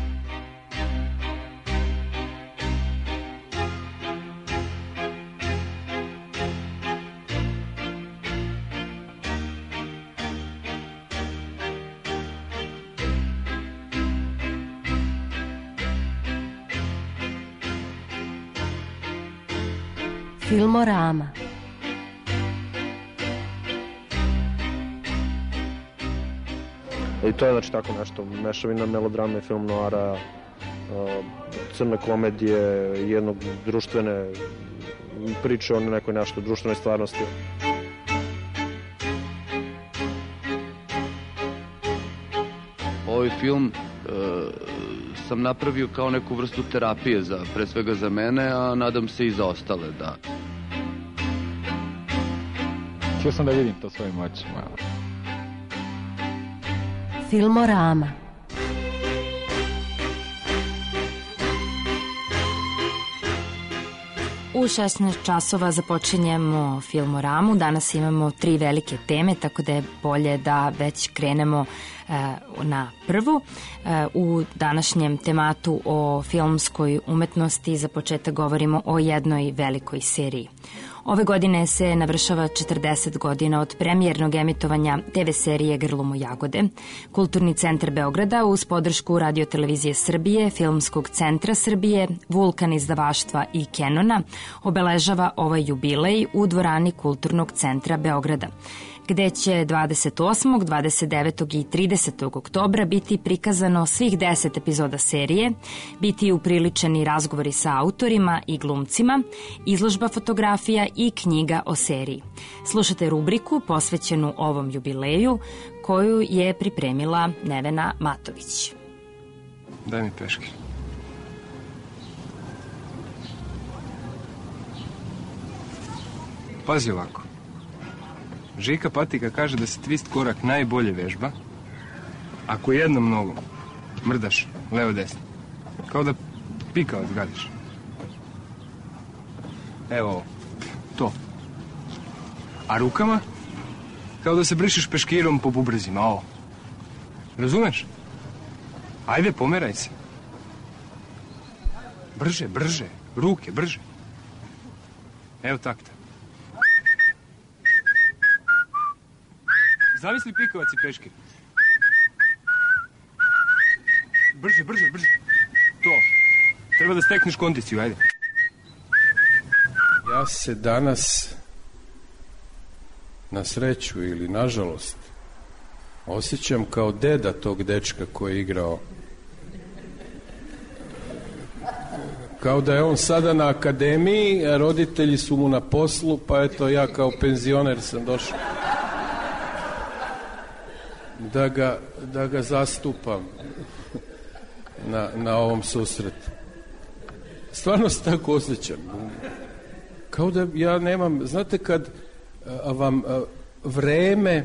Filmorama. I to je znači tako nešto, mešavina melodrame, film noara, crne komedije, jednog društvene priče o nekoj nešto društvenoj stvarnosti. Ovaj film sam napravio kao neku vrstu terapije, pre svega za mene, a nadam se i za ostale, da. Htio sam da vidim to svojim očima. Filmorama. U 16 časova započinjemo Filmoramu. Danas imamo 3 velike teme, tako da je bolje da već krenemo na prvu. U današnjem tematu o filmskoj umetnosti za početak govorimo o jednoj velikoj seriji. Ove godine se navršava 40 godina od premijernog emitovanja TV serije Grlom u jagode. Kulturni centar Beograda uz podršku Radio-televizije Srbije, Filmskog centra Srbije, Vulkan izdavaštva i Kenona obeležava ovaj jubilej u dvorani Kulturnog centra Beograda, gde će 28., 29. i 30. oktobra biti prikazano svih 10 epizoda serije, biti upriličeni razgovori sa autorima i glumcima, izložba fotografija i knjiga o seriji. Slušate rubriku posvećenu ovom jubileju koju je pripremila Nevena Matović. Daj mi peške. Pazi ovako. Žika Patika kaže da se twist korak najbolje vežba ako jednom nogom mrdaš levo-desno. Kao da pikavac gadiš. Evo, to. A rukama kao da se brišeš peškirom po bubrezima, ovo. Razumeš? Ajde, pomeraj se. Brže, brže. Ruke, brže. Evo takta. Zavisli pikavac i peškir. Brže. To. Treba da stekneš kondiciju, ajde. Ja se danas, na sreću ili nažalost, osjećam kao deda tog dečka koji je igrao. Kao da je on sada na akademiji, a roditelji su mu na poslu, pa eto ja kao penzioner sam došao da ga zastupam na ovom susretu. Stvarno se tako osjećam. Kao da ja nemam, znate kad vam vreme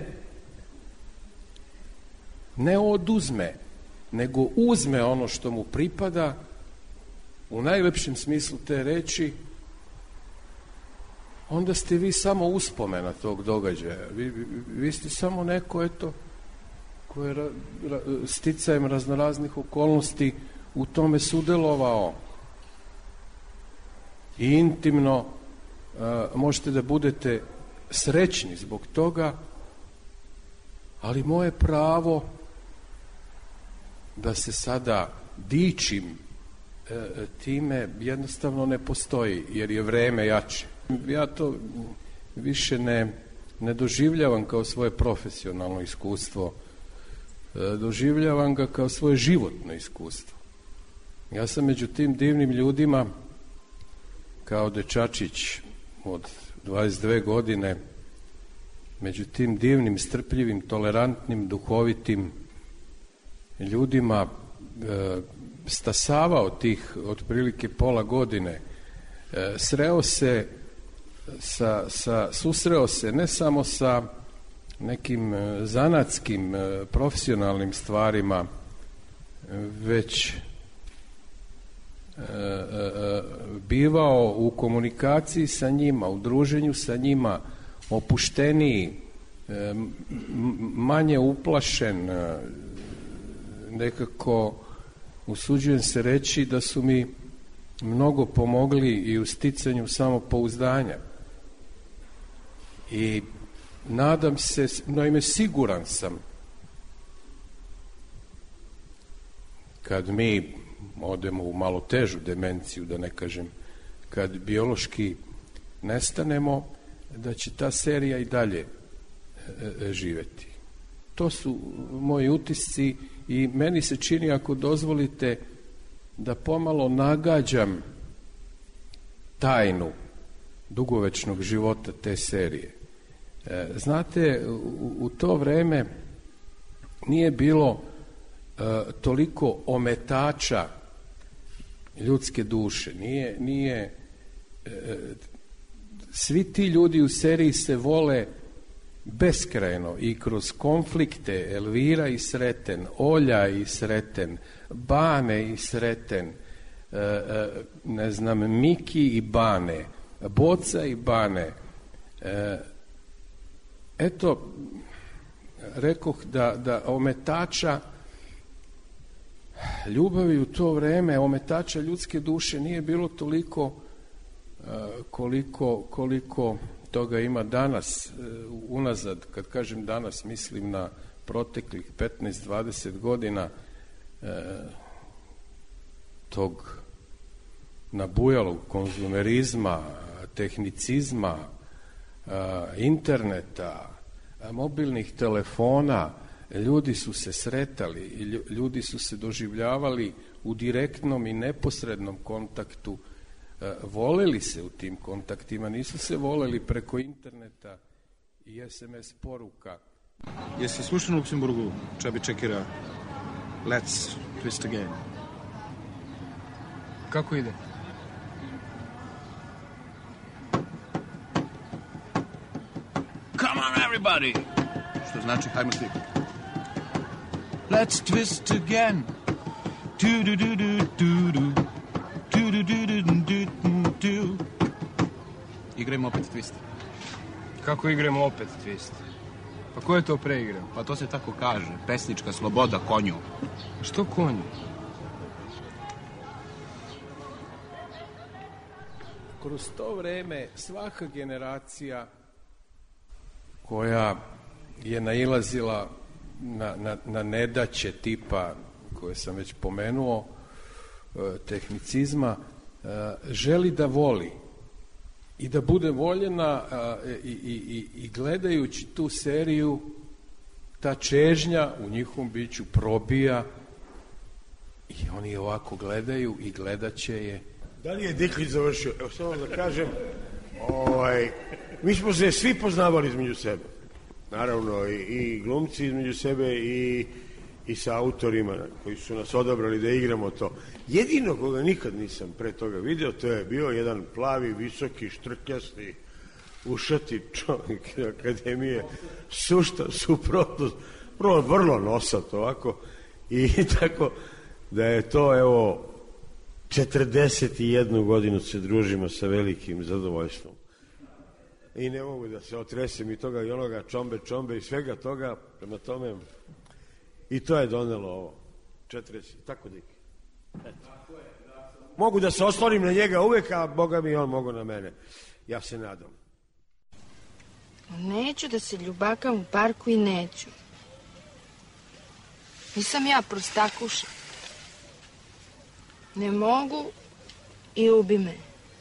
ne oduzme, nego uzme ono što mu pripada, u najlepšem smislu te reči, onda ste vi samo uspomena tog događaja. Vi ste samo neko, eto, ko je sticajem raznoraznih okolnosti u tome sudelovao. I intimno možete da budete srećni zbog toga, ali moje pravo da se sada dičim time jednostavno ne postoji, jer je vreme jače. Ja to više ne doživljavam kao svoje profesionalno iskustvo, doživljavam ga kao svoje životno iskustvo. Ja sam među tim divnim ljudima, kao dečačić od 22 godine, među tim divnim, strpljivim, tolerantnim, duhovitim ljudima stasavao tih otprilike pola godine, susreo se ne samo sa nekim zanatskim, profesionalnim stvarima, već bivao u komunikaciji sa njima, u druženju sa njima, opušteniji, manje uplašen, nekako usuđujem se reći da su mi mnogo pomogli i u sticanju samopouzdanja. I nadam se, naime siguran sam, kad mi odemo u malo težu demenciju, da ne kažem, kad biološki nestanemo, da će ta serija i dalje živeti. To su moji utisci i meni se čini, ako dozvolite, da pomalo nagađam tajnu dugovečnog života te serije. Znate, u to vreme nije bilo toliko ometača ljudske duše. Svi ti ljudi u seriji se vole beskrajno i kroz konflikte. Elvira i Sreten, Olja i Sreten, Bane i Sreten, ne znam, Miki i Bane, Boca i Bane. Eto, rekoh da ometača ljubavi u to vreme, ometača ljudske duše nije bilo toliko koliko toga ima danas, unazad. Kad kažem danas, mislim na proteklih 15-20 godina tog nabujalog konzumerizma, tehnicizma, interneta, mobilnih telefona. Ljudi su se sretali, ljudi su se doživljavali u direktnom i neposrednom kontaktu, voleli se u tim kontaktima, nisu se voleli preko interneta i SMS poruka. Jesi slušao u Luksemburgu Chubby Checkera Let's Twist Again? Kako ide? Come on everybody! Što znači hajmo svi. Let's twist again. Igrajmo opet twist. Kako igramo opet twist? Pa ko je to preigrao? Pa to se tako kaže. Pesnička sloboda konju. Što konju? Kroz to vreme svaka generacija koja je nailazila na nedaće tipa koje sam već pomenuo, tehnicizma, želi da voli i da bude voljena i gledajući tu seriju ta čežnja u njihovom biću probija i oni ovako gledaju i gledaće je. Da li je Diklić završio? Evo samo da kažem, mi smo se svi poznavali između sebe. Naravno i glumci između sebe i sa autorima koji su nas odabrali da igramo to. Jedino koga nikad nisam pre toga video, to je bio jedan plavi, visoki, štrkljasti, ušati čovjek akademije, sušta suprotnost, vrlo nosat ovako, i tako da je to, evo, 41 godinu se družimo sa velikim zadovoljstvom. I ne mogu da se otresem i toga i onoga, čombe i svega toga, prema tome, i to je donelo ovo, 40, tako Diki. Mogu da se oslonim na njega uvek, a Boga mi on mogu na mene. Ja se nadam. Neću da se ljubakam u parku i neću. Nisam ja prostakuša. Ne mogu i ubi me.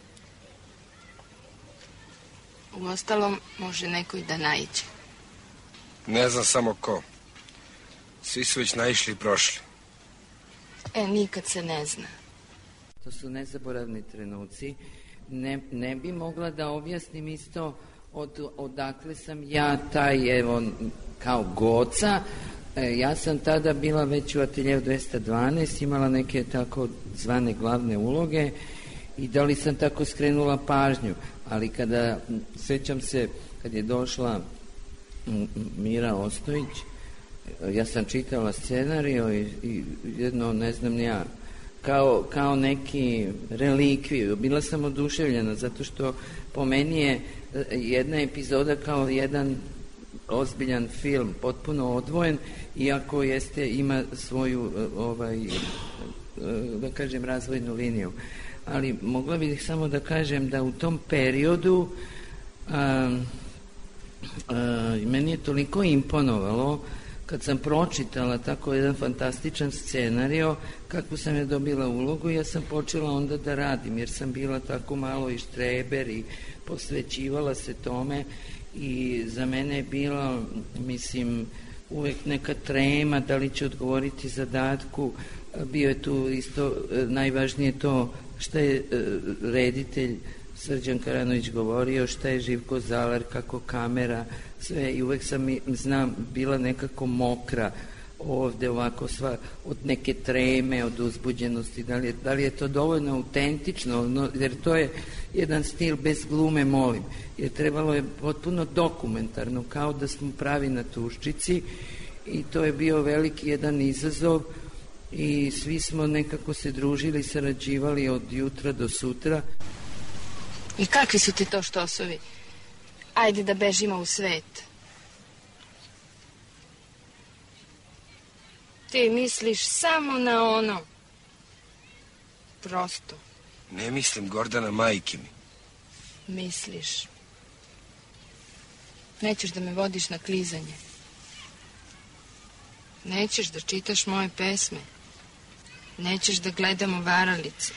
Uostalom, može neko i da naiđe. Ne znam samo ko. Svi su već naišli i prošli. Nikad se ne zna. To su nezaboravni trenuci. Ne bi mogla da objasnim isto odakle sam ja taj, evo, kao Goca. Ja sam tada bila već u Ateljevu 212, imala neke tako zvane glavne uloge i da li sam tako skrenula pažnju. Ali kada, sećam se, kad je došla Mira Ostojić, ja sam čitala scenario i jedno, ne znam ni ja, kao neki relikviju. Bila sam oduševljena zato što po meni je jedna epizoda kao jedan ozbiljan film, potpuno odvojen, iako ima svoju da kažem razvojnu liniju. Ali mogla bih samo da kažem da u tom periodu meni je toliko imponovalo kad sam pročitala tako jedan fantastičan scenario, kakvu sam je dobila ulogu, ja sam počela onda da radim, jer sam bila tako malo i štreber i posvećivala se tome i za mene je bila, mislim, uvek neka trema da li će odgovoriti zadatku. Bio je tu isto najvažnije to šta je reditelj Srđan Karanović govorio, šta je Živko Zalar, kako kamera, sve, i uvek sam, bila nekako mokra ovde, ovako sva, od neke treme, od uzbuđenosti, da li je to dovoljno autentično, jer to je jedan stil bez glume, molim, jer trebalo je potpuno dokumentarno, kao da smo pravi na tuščici, i to je bio veliki jedan izazov i svi smo nekako se družili, sarađivali od jutra do sutra. I kakvi su ti to štosovi? Ajde da bežimo u svet. Ti misliš samo na ono. Prosto. Ne mislim, Gordana, majke mi. Misliš. Nećeš da me vodiš na klizanje. Nećeš da čitaš moje pesme. Nećeš da gledamo varalice.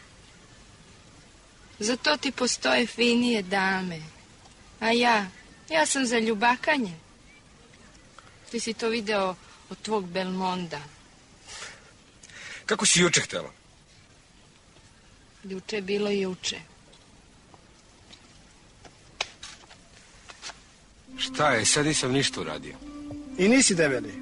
Za to ti postoje finije dame. A ja sam za ljubakanje. Ti si to video od tvog Belmonda. Kako si juče htela? Juče je bilo juče. Šta je, sad nisam ništa uradio. I nisi debeli.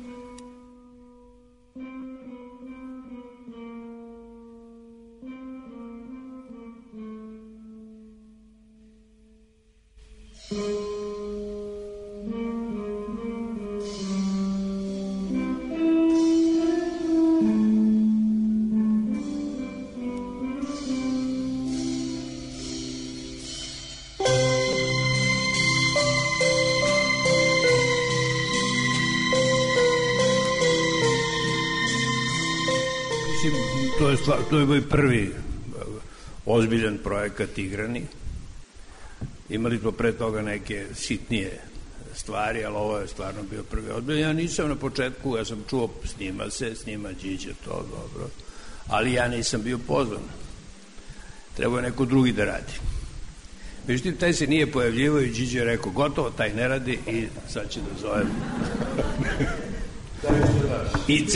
To je moj prvi ozbiljan projekat igrani. Imali smo pre toga neke sitnije stvari, ali ovo je stvarno bio prvi ozbiljan. Ja nisam na početku, ja sam čuo snima Điđe, to dobro, ali ja nisam bio pozvan. Trebao je neko drugi da radi. Međutim, taj se nije pojavljivao i Điđe je rekao, gotovo, taj ne radi i sad će da zovem. I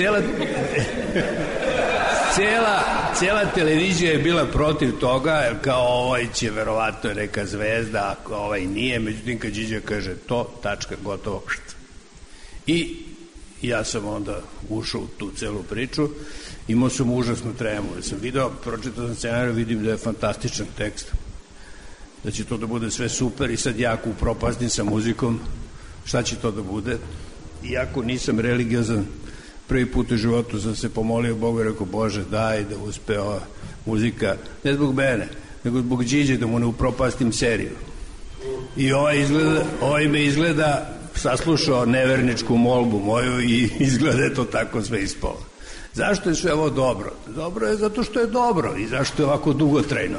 cela televizija je bila protiv toga, jer kao ovaj će verovatno je neka zvezda, ako ovaj nije, međutim kad Điđe kaže to, tačka, gotovo. I ja sam onda ušao u tu celu priču, imao sam užasnu tremu, jer sam video, pročitao sam scenariju, vidim da je fantastičan tekst, da će to da bude sve super i sad jako upropastim sa muzikom, šta će to da bude? Iako nisam religiozan, prvi put u životu sam se pomolio Bogu i rekao, Bože, daj da uspe ova muzika, ne zbog mene, nego zbog Điđe, da mu ne upropastim seriju. I ovaj me izgleda saslušao neverničku molbu moju i izgleda je to tako sve ispalo. Zašto je sve ovo dobro? Dobro je zato što je dobro i zašto je ovako dugotrajno.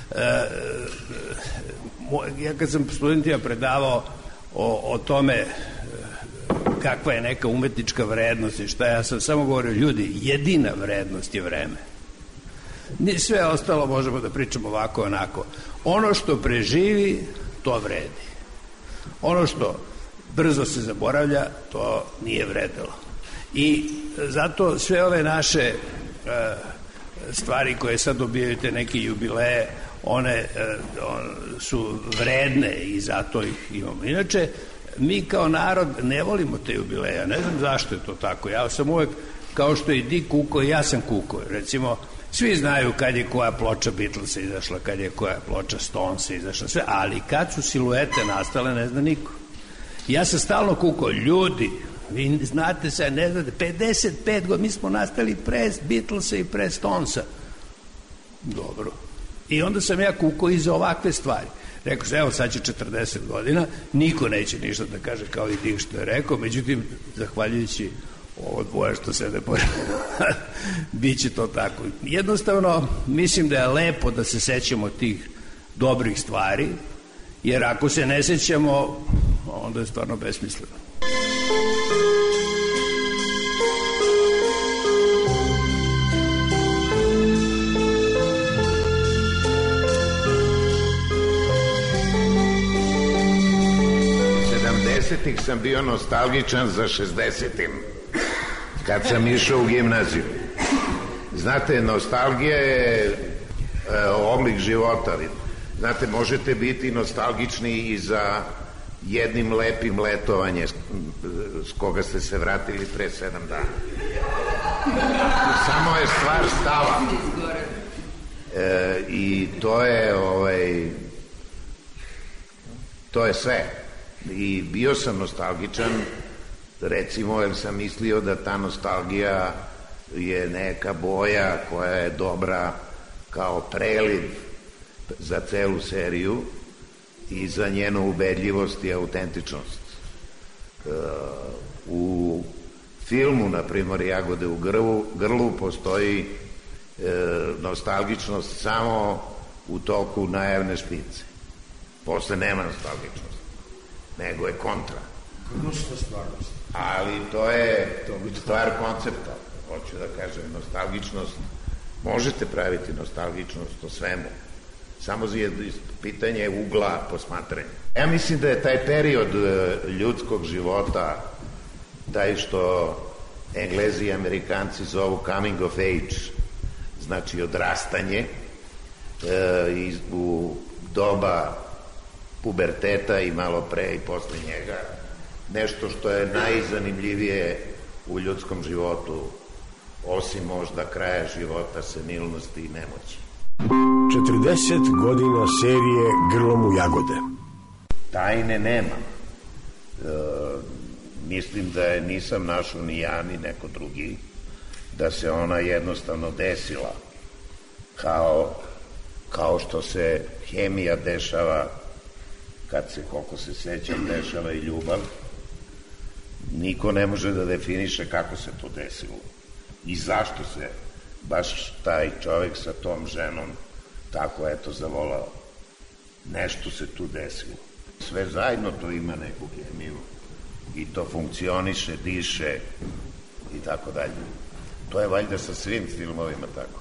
Ja kad sam studentima predavao o tome kakva je neka umetnička vrednost i šta, ja sam samo govorio, ljudi, jedina vrednost je vreme. Sve ostalo možemo da pričamo ovako, onako. Ono što preživi, to vredi. Ono što brzo se zaboravlja, to nije vredelo. I zato sve ove naše stvari koje sad dobijaju te neke jubileje, one su vredne i zato ih imamo. Inače, mi kao narod ne volimo te jubileje, ne znam zašto je to tako. Ja sam uvek, kao što je Dick kuko, ja sam kuko. Recimo, svi znaju kad je koja ploča Beatlesa izašla, kad je koja ploča Stonesa izašla, sve, ali kad su siluete nastale, ne zna niko. Ja sam stalno kuko, ljudi, vi znate se, ne znate, 55 godina, mi smo nastali pre Beatlesa i pre Stonesa. Dobro. I onda sam ja kuko i za ovakve stvari. Rekao sam, evo sad će 40 godina, niko neće ništa da kaže kao i Dick što je rekao, međutim, zahvaljujući ovo dvoje što se ne pođe, bit će to tako. Jednostavno, mislim da je lepo da se sećamo tih dobrih stvari, jer ako se ne sećamo, onda je stvarno besmisleno. Sam bio nostalgičan za 60-im, kad sam išao u gimnaziju. Znate, nostalgija je oblik života. Znate, možete biti nostalgični i za jednim lepim letovanjem s koga ste se vratili pre 7 dana. Samo je stvar stava. I to je sve. I bio sam nostalgičan, recimo, jer sam mislio da ta nostalgija je neka boja koja je dobra kao preliv za celu seriju i za njenu ubedljivost i autentičnost. U filmu, na primjer, Jagode u grlu, postoji nostalgičnost samo u toku najavne špice. Posle nema nostalgičnosti, nego je kontra. Gnusna stvarnost. Ali to je stvar koncepta. Hoću da kažem, nostalgičnost, možete praviti nostalgičnost o svemu. Samo je pitanje ugla posmatranja. Ja mislim da je taj period ljudskog života, taj što Englezi i Amerikanci zovu coming of age, znači odrastanje, u doba puberteta i malo pre i posle njega, nešto što je najzanimljivije u ljudskom životu, osim možda kraja života, senilnosti i nemoći. 40 godina serije Grlom u jagode. Tajne nema. Mislim da je nisam našao ni ja ni neko drugi, da se ona jednostavno desila kao što se hemija dešava, kad se, koliko se sećam, dešava i ljubav. Niko ne može da definiše kako se to desilo i zašto se baš taj čovjek sa tom ženom tako eto zavolao. Nešto se tu desilo. Sve zajedno to ima neku hemiju. i to funkcioniše, diše i tako dalje. To je valjda sa svim filmovima tako.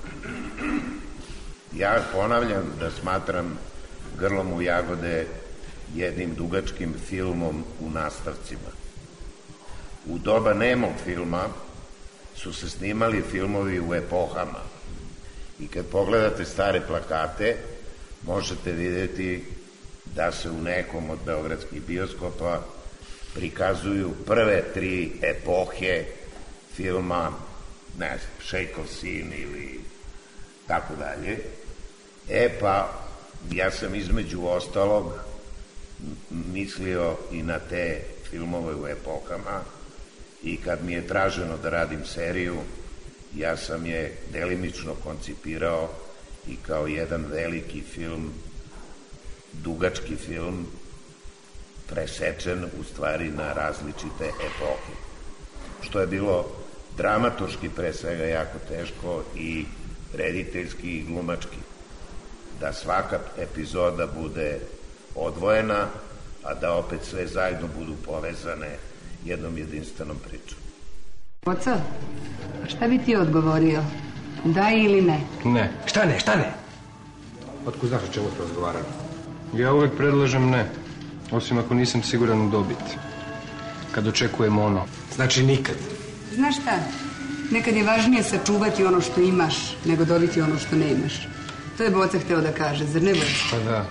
Ja ponavljam da smatram Grlom u jagode jednim dugačkim filmom u nastavcima. U doba nemog filma su se snimali filmovi u epohama i kad pogledate stare plakate možete vidjeti da se u nekom od beogradskih bioskopa prikazuju prve 3 epohe filma, ne znam, Šejkov sin ili tako dalje. Pa ja sam između ostalog mislio i na te filmove u epohama i kad mi je traženo da radim seriju, ja sam je delimično koncipirao i kao jedan veliki film, dugački film, presečen u stvari na različite epohe. Što je bilo dramaturški pre svega jako teško i rediteljski i glumački. Da svaka epizoda bude odvojena, a da opet sve zajedno budu povezane jednom jedinstvenom pričom. Oca, šta bi ti odgovorio? Da ili ne? Ne. Šta ne? Otkud znaš o čemu ste razgovarali? Ja uvek predlažem ne, osim ako nisam siguran u dobit. Kad očekujem ono. Znači nikad. Znaš šta? Nekad je važnije sačuvati ono što imaš, nego dobiti ono što ne imaš. To je Boca hteo da kaže, zar ne Boca? Pa da.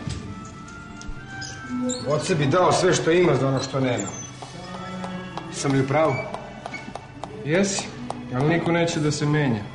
Boca bi dao sve što ima za ono što nema. Sam li u pravu? Jesi, ali niko neće da se menja.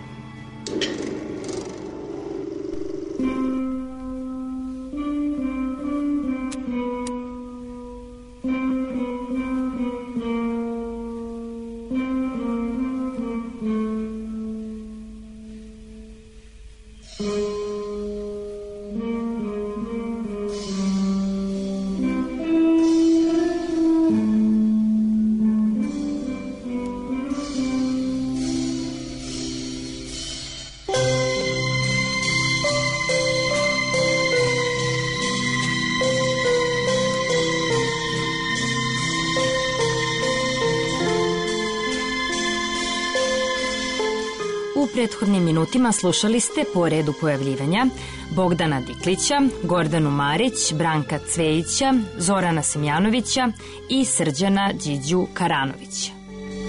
U prethodnim minutima slušali ste po redu pojavljivanja Bogdana Diklića, Gordanu Marić, Branka Cvejića, Zorana Semjanovića i Srđana Điđu Karanovića.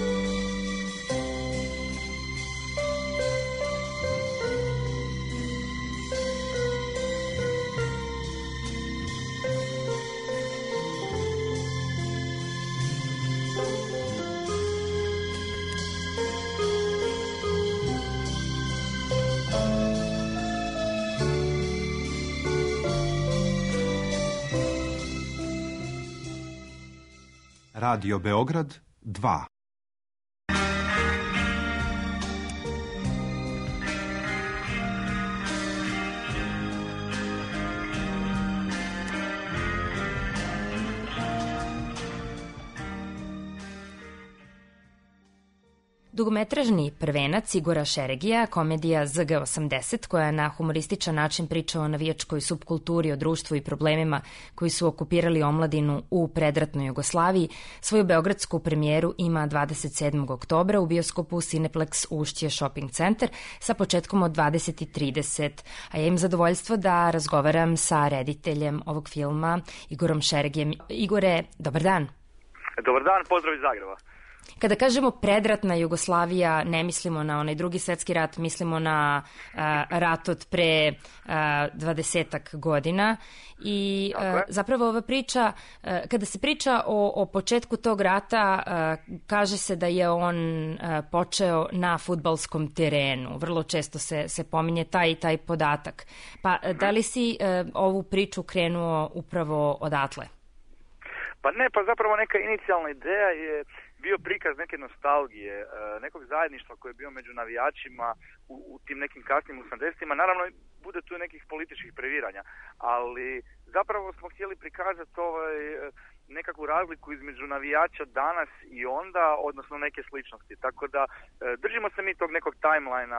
Radio Beograd 2. Dugometražni prvenac Igora Šeregija, komedija ZG80, koja na humorističan način priča o navijačkoj subkulturi, o društvu i problemima koji su okupirali omladinu u predratnoj Jugoslaviji, svoju beogradsku premijeru ima 27. oktobra u bioskopu Cineplex Ušće Shopping Center sa početkom od 20:30. A ja imam zadovoljstvo da razgovaram sa rediteljem ovog filma, Igorom Šeregijem. Igore, dobar dan. Dobar dan, pozdrav iz Zagreba. Kada kažemo predratna Jugoslavija, ne mislimo na onaj Drugi svetski rat, mislimo na rat od pre 20-ak godina i zapravo ova priča, kada se priča o početku tog rata, kaže se da je on počeo na fudbalskom terenu. Vrlo često se pominje taj podatak. Pa da li si ovu priču krenuo upravo odatle? Pa ne, pa zapravo neka inicijalna ideja je bio prikaz neke nostalgije, nekog zajedništva koje je bio među navijačima u tim nekim kasnim 80-ima. Naravno, bude tu nekih političkih previranja, ali zapravo smo htjeli prikazati nekakvu razliku između navijača danas i onda, odnosno neke sličnosti. Tako da držimo se mi tog nekog timelina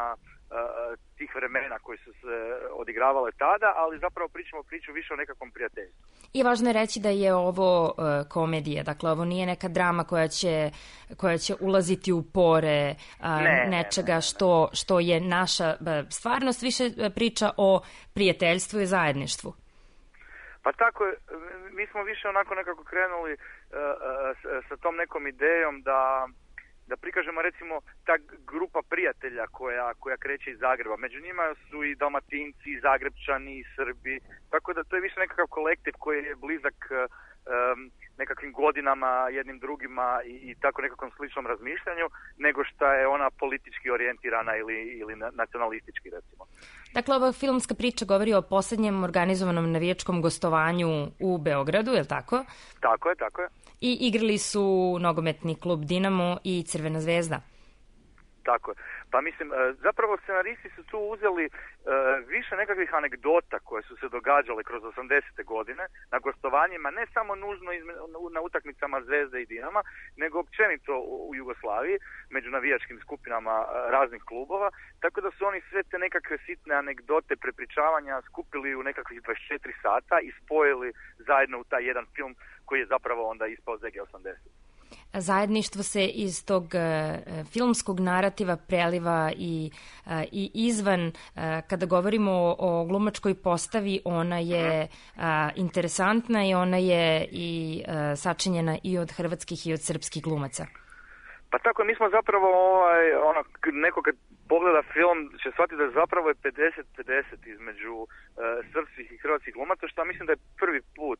tih vremena koji su se odigravale tada, ali zapravo pričamo priču više o nekakvom prijateljstvu. I važno je reći da je ovo komedija, dakle ovo nije neka drama koja će ulaziti u pore nečega što je naša stvarnost, više priča o prijateljstvu i zajedništvu. Pa tako je, mi smo više onako nekako krenuli sa tom nekom idejom da prikažemo recimo ta grupa prijatelja koja kreće iz Zagreba. Među njima su i Dalmatinci, i Zagrebčani, i Srbi, tako da to je više nekakav kolektiv koji je blizak nekakvim godinama jednim drugima i tako nekakvom sličnom razmišljanju, nego što je ona politički orijentirana ili nacionalistički, recimo. Dakle, ova filmska priča govori o posljednjem organizovanom navijačkom gostovanju u Beogradu, je li tako? Tako je. I igrali su nogometni klub Dinamo i Crvena zvezda. Tako je. Pa mislim, zapravo scenaristi su tu uzeli više nekakvih anegdota koje su se događale kroz 80. godine na gostovanjima, ne samo nužno na utakmicama Zvezde i Dinama, nego općenito u Jugoslaviji, među navijačkim skupinama raznih klubova, tako da su oni sve te nekakve sitne anegdote, prepričavanja skupili u nekakvih 24 sata i spojili zajedno u taj jedan film koji je zapravo onda ispao ZG80. Zajedništvo se iz tog filmskog narativa preliva i izvan. Kada govorimo o glumačkoj postavi, ona je interesantna i ona je i sačinjena i od hrvatskih i od srpskih glumaca. Pa tako, mi smo zapravo neko kad pogleda film će shvatiti da zapravo je 50-50 između srpskih i hrvatskih glumaca, što mislim da je prvi put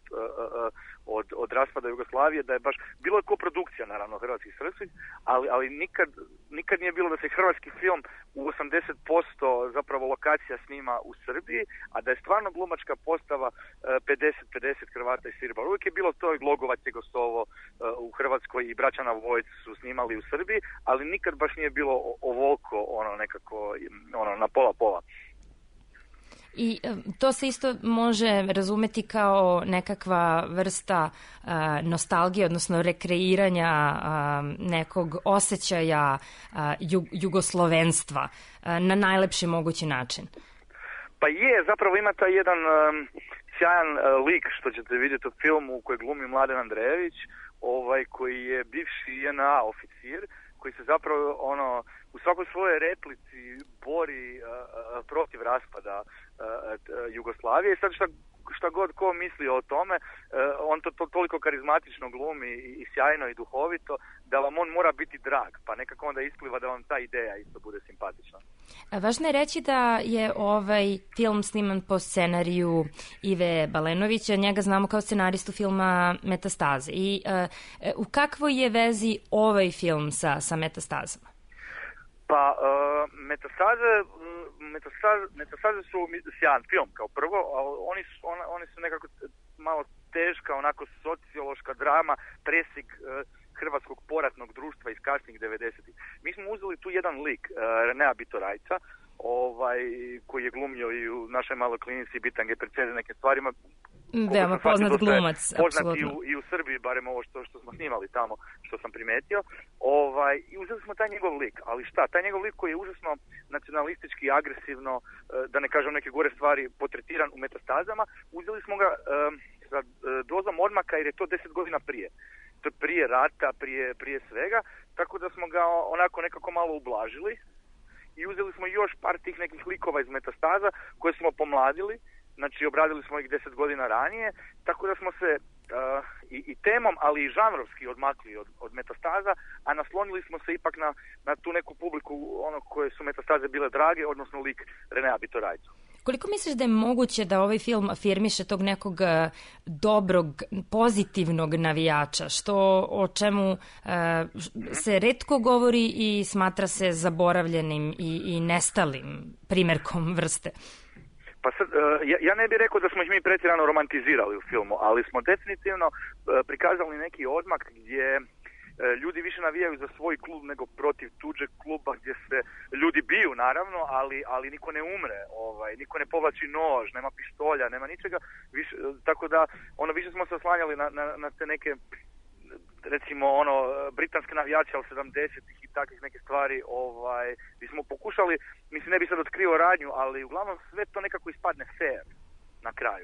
od raspada Jugoslavije, da je baš, bilo je koprodukcija naravno hrvatskih i srpskih, ali nikad nije bilo da se hrvatski film u 80% zapravo lokacija snima u Srbiji, a da je stvarno glumačka postava 50-50 Hrvata i Srba. Uvijek je bilo to, i Glogovac je gostovo u Hrvatskoj i Braćana Vojc su snimali u Srbiji, ali nikad baš nije bilo ovoliko nekako na pola. I to se isto može razumeti kao nekakva vrsta nostalgije, odnosno rekreiranja nekog osjećaja jugoslovenstva na najlepši mogući način. Pa je, zapravo ima taj jedan sjajan lik što ćete vidjeti u filmu koji glumi Mladen Andrejević, koji je bivši JNA oficir, koji se zapravo u svakoj svojoj replici bori protiv raspada Jugoslavije. I sad šta god ko misli o tome, on to toliko karizmatično glumi i sjajno i duhovito, da vam on mora biti drag, pa nekako onda ispliva da vam ta ideja isto bude simpatična. Važno je reći da je ovaj film sniman po scenariju Ive Balenovića, njega znamo kao scenaristu filma Metastaze. I u kakvoj je vezi ovaj film sa Metastazama? Pa, Metastaze su sjajan film kao prvo, ali oni su nekako malo teška, onako sociološka drama, presjek hrvatskog poratnog društva iz kasnih 90-ih. Mi smo uzeli tu jedan lik, Renea Bitorajca, koji je glumio i u našoj maloj klinici Bitange Perceze nekim stvarima. Veoma poznat glumac, poznat i u Srbiji, barem ovo što smo snimali tamo, što sam primetio. I uzeli smo taj njegov lik, ali šta? Taj njegov lik koji je užasno nacionalistički, agresivno, da ne kažem neke gore stvari, potretiran u Metastazama, uzeli smo ga sa dozom odmaka jer je to 10 godina prije. To je prije rata, prije svega, tako da smo ga onako nekako malo ublažili i uzeli smo još par tih nekih likova iz Metastaza koje smo pomladili, znači obradili smo ih 10 godina ranije, tako da smo se i temom, ali i žanrovski odmakli od Metastaza, a naslonili smo se ipak na tu neku publiku koje su Metastaze bile drage, odnosno lik Renea Bitorajcu. Koliko misliš da je moguće da ovaj film afirmiše tog nekog dobrog, pozitivnog navijača, o čemu se retko govori i smatra se zaboravljenim i nestalim primjerkom vrste? Pa sad, ja ne bih rekao da smo ih mi pretjerano romantizirali u filmu, ali smo definitivno prikazali neki odmak gdje ljudi više navijaju za svoj klub nego protiv tuđeg kluba, gdje se ljudi biju naravno, ali niko ne umre, niko ne povlači nož, nema pištolja, nema ničega, tako da više smo se oslanjali na te neke recimo britanske navijače od 70-ih i takvih neke stvari, gdje smo pokušali, mislim ne bi sad otkrio radnju, ali uglavnom sve to nekako ispadne fair na kraju.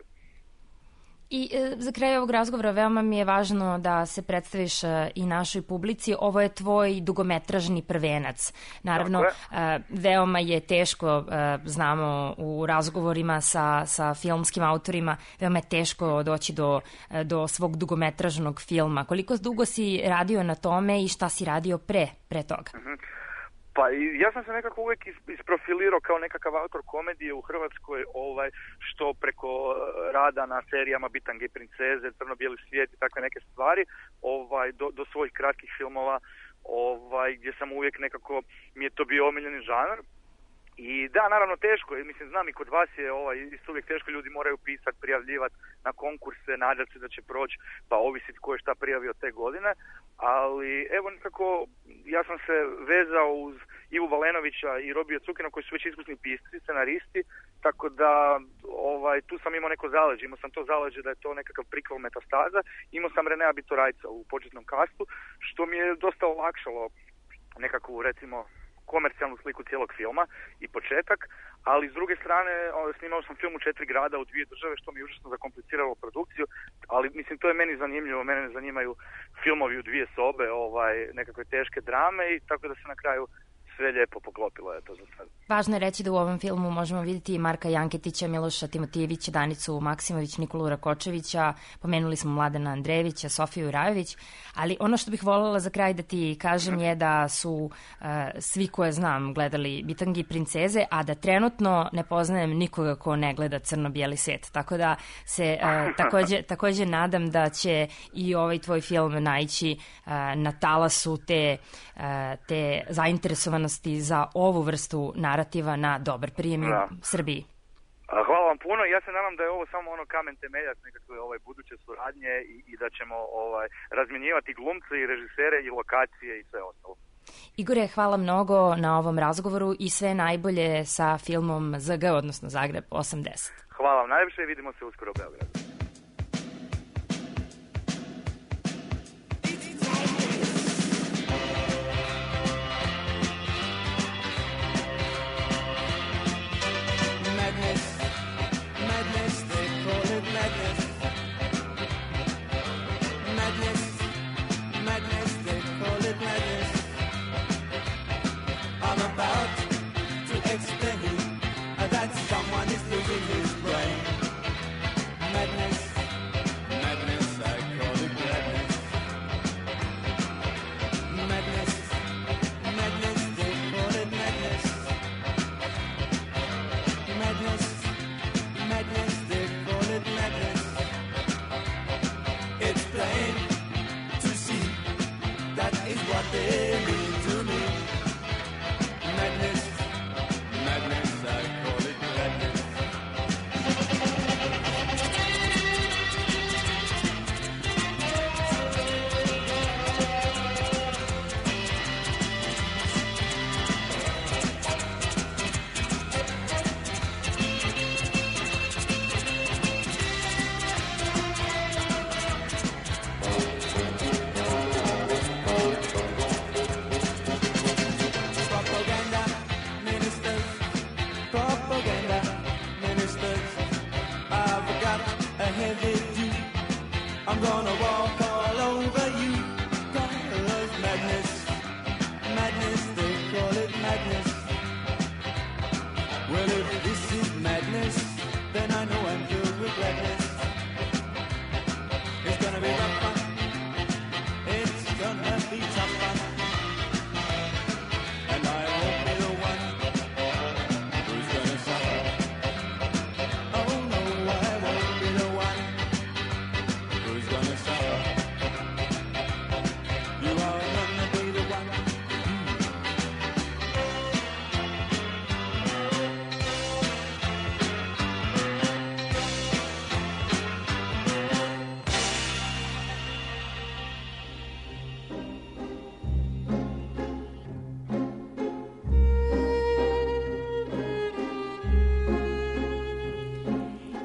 I za kraj ovog razgovora veoma mi je važno da se predstaviš i našoj publici. Ovo je tvoj dugometražni prvenac. Naravno, veoma je teško, znamo u razgovorima sa filmskim autorima, veoma je teško doći do svog dugometražnog filma. Koliko dugo si radio na tome i šta si radio pre toga? Pa ja sam se nekako uvijek isprofilirao kao nekakav autor komedije u Hrvatskoj, što preko rada na serijama Bitange i princeze, Crno-bijeli svijet i takve neke stvari, do svojih kratkih filmova, gdje sam uvijek nekako, mi je to bio omiljeni žanr. I da, naravno teško je, mislim, znam i kod vas je isto uvijek teško, ljudi moraju pisati, prijavljivati na konkurse, nadati se da će proći, pa ovisiti ko je šta prijavio te godine, ali evo nekako, ja sam se vezao uz Ivu Valenovića i Robija Cukina koji su već iskusni pisci, scenaristi, tako da tu sam imao neko zaleđe, imao sam to zaleđe da je to nekakav prikval Metastaza, imao sam Renea Bitorajca u početnom kastu, što mi je dosta olakšalo nekakvu, recimo, komercijalnu sliku cijelog filma i početak, ali s druge strane snimao sam film u 4 grada u 2 države, što mi je užasno zakompliciralo produkciju, ali mislim to je meni zanimljivo, mene zanimaju filmovi u 2 sobe, nekakve teške drame i tako da se na kraju sve lijepo poklopilo je to za sad. Važno je reći da u ovom filmu možemo vidjeti i Marka Janketića, Miloša Timotijevića, Danicu Maksimović, Nikolu Rakočevića, pomenuli smo Mladena Andrejevića, Sofiju Rajović, ali ono što bih voljela za kraj da ti kažem je da su svi koje znam gledali Bitangi i princeze, a da trenutno ne poznajem nikoga ko ne gleda Crno-bijeli svijet. Tako da se također nadam da će i ovaj tvoj film naići na talasu te zainteresovanosti za ovu vrstu narativa na dobar prijem u Srbiji. Hvala vam puno. Ja se nadam da je ovo samo kamen temeljac nekakve buduće suradnje i da ćemo razmjenjivati glumce i režisere i lokacije i sve ostalo. Igore, hvala mnogo na ovom razgovoru i sve najbolje sa filmom ZG, odnosno Zagreb 80. Hvala vam najviše i vidimo se uskoro u Beogradu. That is what they mean to me. Madness.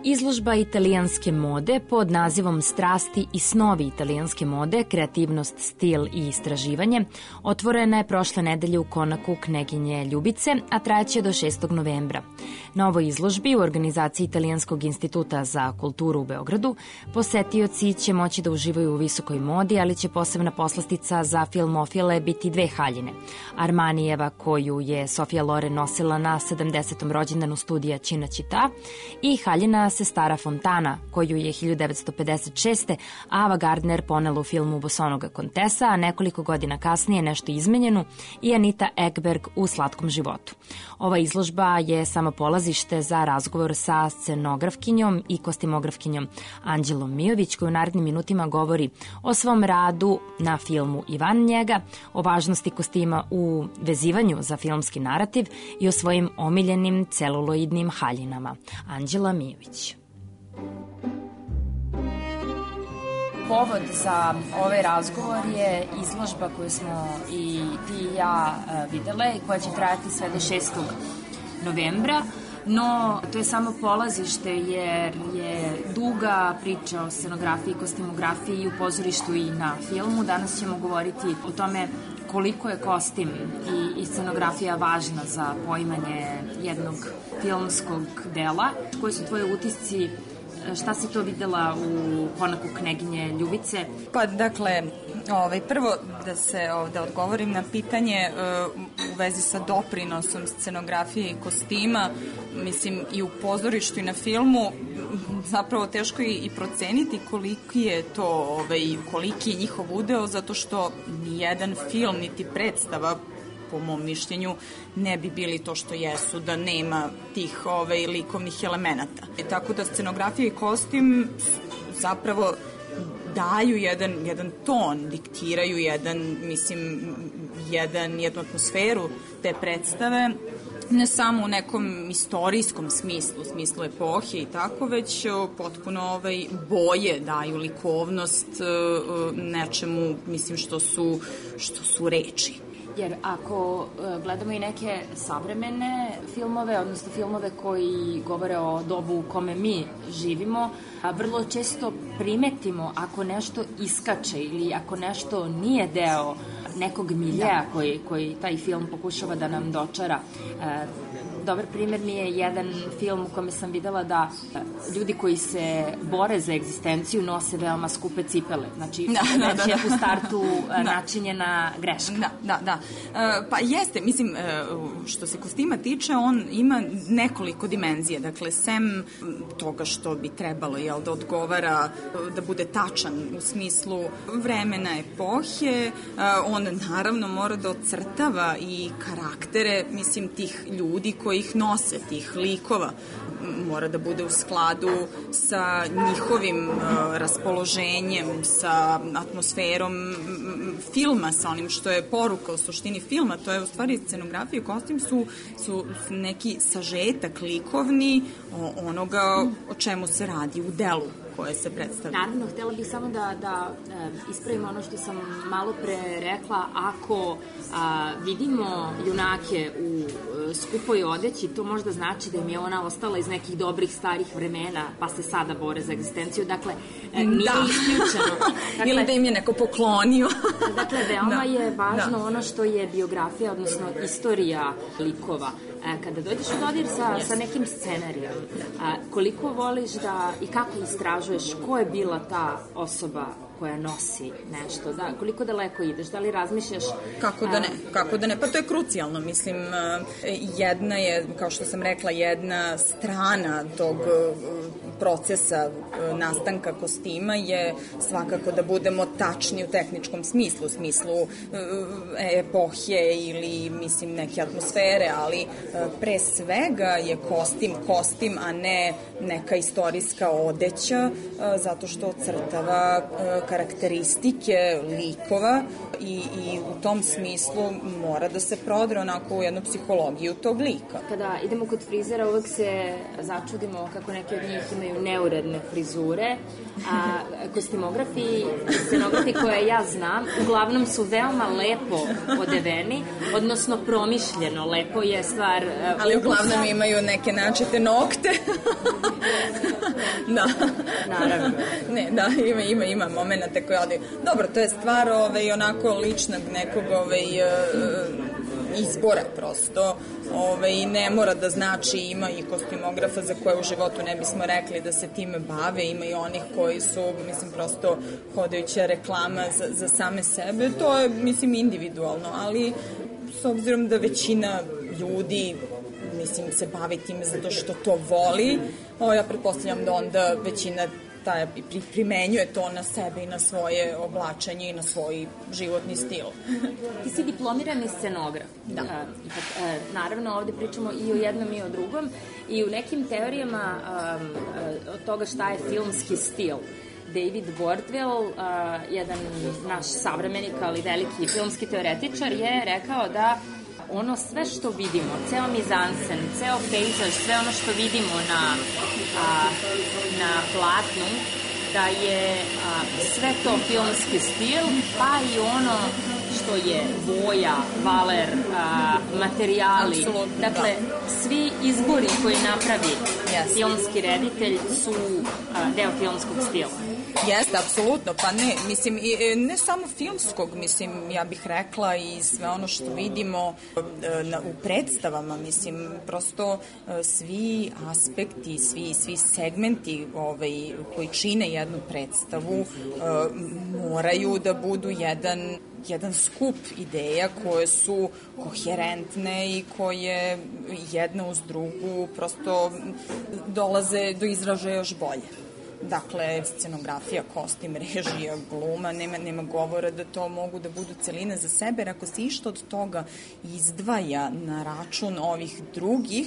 Izložba italijanske mode pod nazivom Strasti i snovi italijanske mode, kreativnost, stil i istraživanje otvorena je prošle nedelje u konaku Kneginje Ljubice, a trajaće do 6. novembra. Na ovoj izložbi u organizaciji Italijanskog instituta za kulturu u Beogradu posetioci će moći da uživaju u visokoj modi, ali će posebna poslastica za filmofile biti dve haljine. Armanijeva, koju je Sofia Loren nosila na 70. rođendanu studija Cina Città, i haljina Sestara Fontana, koju je 1956. Ava Gardner ponela u filmu Bosonoga kontesa, a nekoliko godina kasnije nešto izmenjenu i Anita Ekberg u Slatkom životu. Ova izložba je samo polazište za razgovor sa scenografkinjom i kostimografkinjom Anđelom Mijović, koja u narednim minutima govori o svom radu na filmu i van njega, o važnosti kostima u vezivanju za filmski narativ i o svojim omiljenim celuloidnim haljinama. Anđela Mijović. Povod za ovaj razgovor je izložba koju smo i ti i ja videle i koja će trajati sve do 6. novembra, no to je samo polazište jer je duga priča o scenografiji, kostimografiji i u pozorištu i na filmu. Danas ćemo govoriti o tome koliko je kostim i scenografija važna za poimanje jednog filmskog dela. Koji su tvoje utisci? Šta si to videla u konaku Kneginje Ljubice? Pa, dakle, prvo da odgovorim na pitanje u vezi sa doprinosom scenografije i kostima, mislim i u pozorištu i na filmu, zapravo teško je i proceniti koliki je to, koliki je njihov udeo, zato što nijedan film niti predstava, po mom mišljenju, ne bi bili to što jesu da nema tih likovnih elemenata. Tako da scenografija i kostim zapravo daju jedan ton, diktiraju jednu atmosferu te predstave, ne samo u nekom istorijskom smislu epohe i tako, već potpuno boje daju likovnost nečemu, mislim, što su reči. Jer ako gledamo i neke savremene filmove, odnosno filmove koji govore o dobu u kome mi živimo, vrlo često primetimo ako nešto iskače ili ako nešto nije deo nekog miljeja koji taj film pokušava da nam dočara. Dobar primjer mi je jedan film u kome sam videla da ljudi koji se bore za egzistenciju nose veoma skupe cipele. Znači, već je u startu načinjena greška. Da. Pa jeste, mislim, što se kostima tiče, on ima nekoliko dimenzija. Dakle, sem toga što bi trebalo, da odgovara, da bude tačan u smislu vremena, epohe, on naravno mora da ocrtava i karaktere, mislim, tih ljudi koji ih nose, tih likova. Mora da bude u skladu sa njihovim raspoloženjem, sa atmosferom filma, sa onim što je poruka u suštini filma. To je u stvari scenografija i kostim su neki sažetak likovni onoga o čemu se radi u delu koje se predstavlja. Naravno, htjela bih samo da ispravim ono što sam malo pre rekla. Ako vidimo junake u skupoj odeći, to možda znači da im je ona ostala iz nekih dobrih starih vremena, pa se sada bore za egzistenciju. Dakle, nije isključeno. Ili da im je neko poklonio. Dakle, veoma je važno ono što je biografija, odnosno istorija likova. Kada dođeš u dodir sa nekim scenarijom, koliko voliš i kako istražuješ ko je bila ta osoba koja nosi nešto, koliko daleko ideš, da li razmišljaš? Kako da ne, pa to je krucijalno, mislim, jedna je, kao što sam rekla, jedna strana tog procesa nastanka kostima je svakako da budemo tačni u tehničkom smislu, u smislu epohe ili, mislim, neke atmosfere, ali pre svega je kostim, a ne neka istorijska odeća, zato što ocrtava karakteristike likova i u tom smislu mora da se prodre onako u jednu psihologiju tog lika. Kada idemo kod frizera uvek se začudimo kako neki od njih imaju neuredne frizure, a kostimografi i scenografi koje ja znam uglavnom su veoma lepo odeveni, odnosno promišljeno lepo je stvar ali uglavnom imaju neke načete nokte. Da. Naravno. Ne, da, ima momenata koje ode. Dobro, to je stvar onako ličnog nekog izbora prosto. I ne mora da znači, ima i kostimografa za koje u životu ne bismo rekli da se time bave, ima i onih koji su, mislim, prosto hodajuća reklama za same sebe. To je, mislim, individualno, ali s obzirom da većina ljudi mislim se bavi time zato što to voli, ja pretpostavljam da onda većina primenjuje to na sebe i na svoje oblačenje i na svoj životni stil. Ti si diplomirani scenograf. Da. Naravno, ovde pričamo i o jednom i o drugom i u nekim teorijama od toga šta je filmski stil. David Bordwell, jedan naš savremenik, ali veliki filmski teoretičar, je rekao da ono sve što vidimo, ceo mizansen, ceo pejzaž, sve ono što vidimo na platnu, da je sve to filmski stil, pa i ono što je boja, valer, materijali. Absolutno, dakle, svi izbori koji napravi filmski reditelj su deo filmskog stila. Jeste, apsolutno, pa ne, mislim, ne samo filmskog, mislim, ja bih rekla i sve ono što vidimo u predstavama, mislim, prosto svi aspekti, svi segmenti koji čine jednu predstavu moraju da budu jedan skup ideja koje su koherentne i koje jedna uz drugu prosto dolaze do izražaja još bolje. Dakle, scenografija, kostim, režija, gluma, nema govora da to mogu da budu celine za sebe, jer ako se išta od toga izdvaja na račun ovih drugih,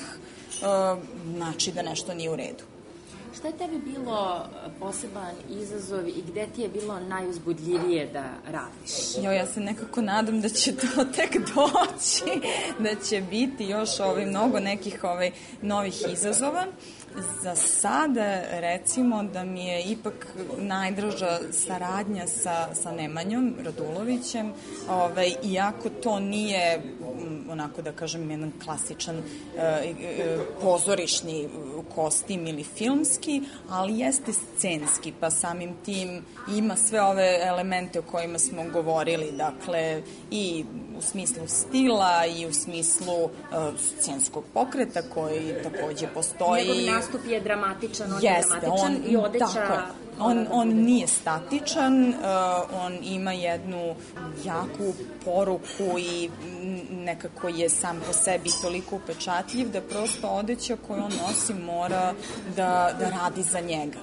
znači da nešto nije u redu. Šta je tebi bilo poseban izazov i gde ti je bilo najuzbudljivije da radiš? Ja se nekako nadam da će to tek doći, da će biti još mnogo nekih novih izazova. Za sada, recimo, da mi je ipak najdraža saradnja sa Nemanjom Radulovićem, iako to nije, onako da kažem, jedan klasičan pozorišni kostim ili filmski, ali jeste scenski, pa samim tim ima sve ove elemente o kojima smo govorili, dakle, i u smislu stila i u smislu scenskog pokreta koji takođe postoji. Njegov nastup je dramatičan, on je dramatičan i odeća... On nije statičan, on ima jednu jaku poruku i nekako je sam po sebi toliko upečatljiv da prosto odeća koju on nosi mora da radi za njega.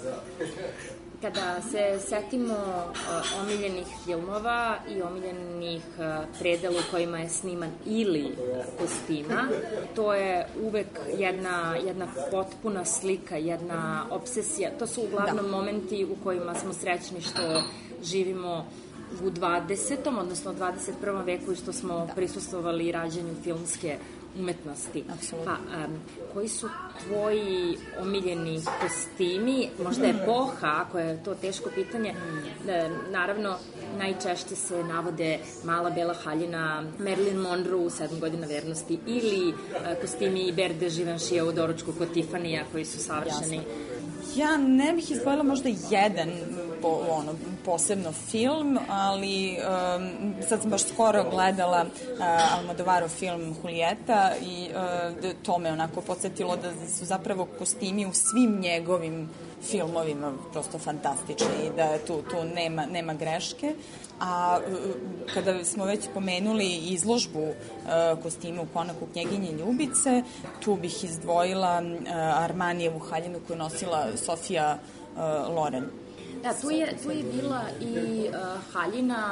Kada se setimo omiljenih filmova i omiljenih predela u kojima je sniman ili kostima, to je uvek jedna potpuna slika, jedna obsesija. To su uglavnom momenti u kojima smo srećni što živimo u 20. odnosno 21. veku i što smo prisustvovali rađanju filmske umetnosti. Pa, koji su tvoji omiljeni kostimi? Možda epoha, ako je to teško pitanje. Naravno, najčešće se navode Mala bela haljina, Marilyn Monroe u 7 godina vernosti ili kostimi Berde Givenchyja u doručku kod Tifanija koji su savršeni. Ja ne bih izdvojila možda jedan posebno film, ali sad sam baš skoro gledala Almodovarov film Julieta i to me onako podsjetilo da su zapravo kostimi u svim njegovim filmovima prosto fantastični i da tu nema greške. A kada smo već spomenuli izložbu kostima u Konaku knjeginje Ljubice, tu bih izdvojila Armanijevu haljinu koju nosila Sofia Loren. Da, tu je bila i haljina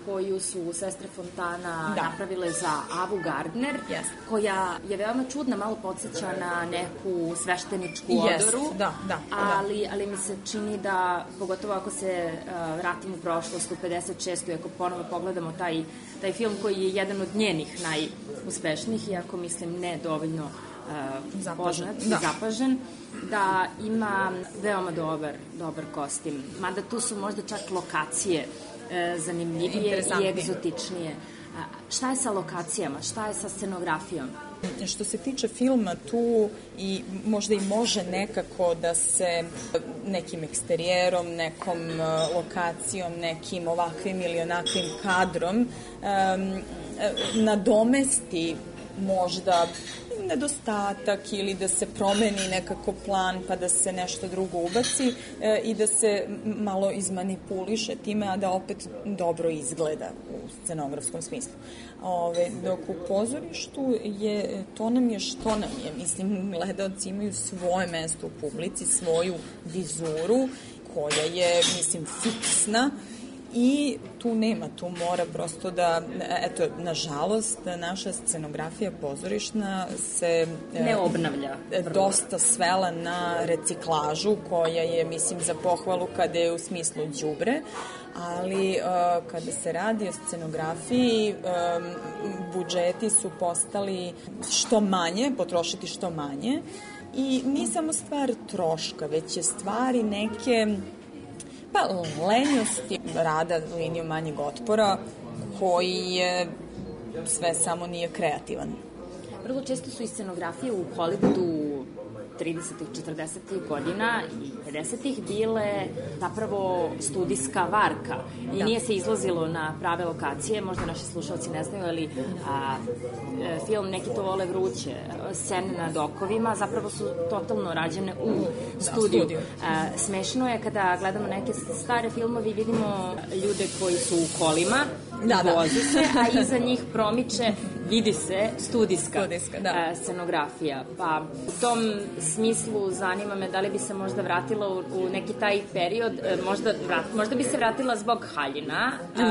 koju su sestre Fontana napravile za Avu Gardner, koja je veoma čudna, malo podsjeća na neku svešteničku odoru, ali mi se čini da, pogotovo ako se vratim u prošlost, u 56. ako ponovo pogledamo taj film koji je jedan od njenih najuspešnijih, iako mislim ne dovoljno zapažen, da ima veoma dobar kostim. Mada tu su možda čak lokacije zanimljivije i egzotičnije. Šta je sa lokacijama? Šta je sa scenografijom? Što se tiče filma, tu i možda i može nekako da se nekim eksterijerom, nekom lokacijom, nekim ovakvim ili onakvim kadrom nadomesti možda nedostatak ili da se promeni nekako plan pa da se nešto drugo ubaci i da se malo izmanipuliše time, a da opet dobro izgleda u scenografskom smislu. Dok u pozorištu je, to nam je što nam je. Mislim, gledaoci imaju svoje mesto u publici, svoju vizuru koja je, mislim, fiksna. I tu nema, tu mora prosto da, eto, nažalost, naša scenografija pozorišna se ne obnavlja. Dosta svela na reciklažu, koja je, mislim, za pohvalu kada je u smislu đubre, ali kada se radi o scenografiji, budžeti su postali što manje, potrošiti što manje, i nije samo stvar troška, već je stvari neke lenjosti rada linijom manjeg otpora, koji je sve samo nije kreativan. Vrlo često su i scenografije u Hollywoodu 30-ih, 40-ih godina i 50-ih bile zapravo studijska varka i nije se izlazilo na prave lokacije, možda naši slušalci ne znaju, ali film Neki to vole vruće, scene na dokovima zapravo su totalno rađene u studiju. Smešno je kada gledamo neke stare filmove i vidimo ljude koji su u kolima, voze se, a iza njih promiče, vidi se studijska scenografija. Pa u tom smislu zanima me da li bi se možda vratila u neki taj period, možda bi se vratila zbog haljina,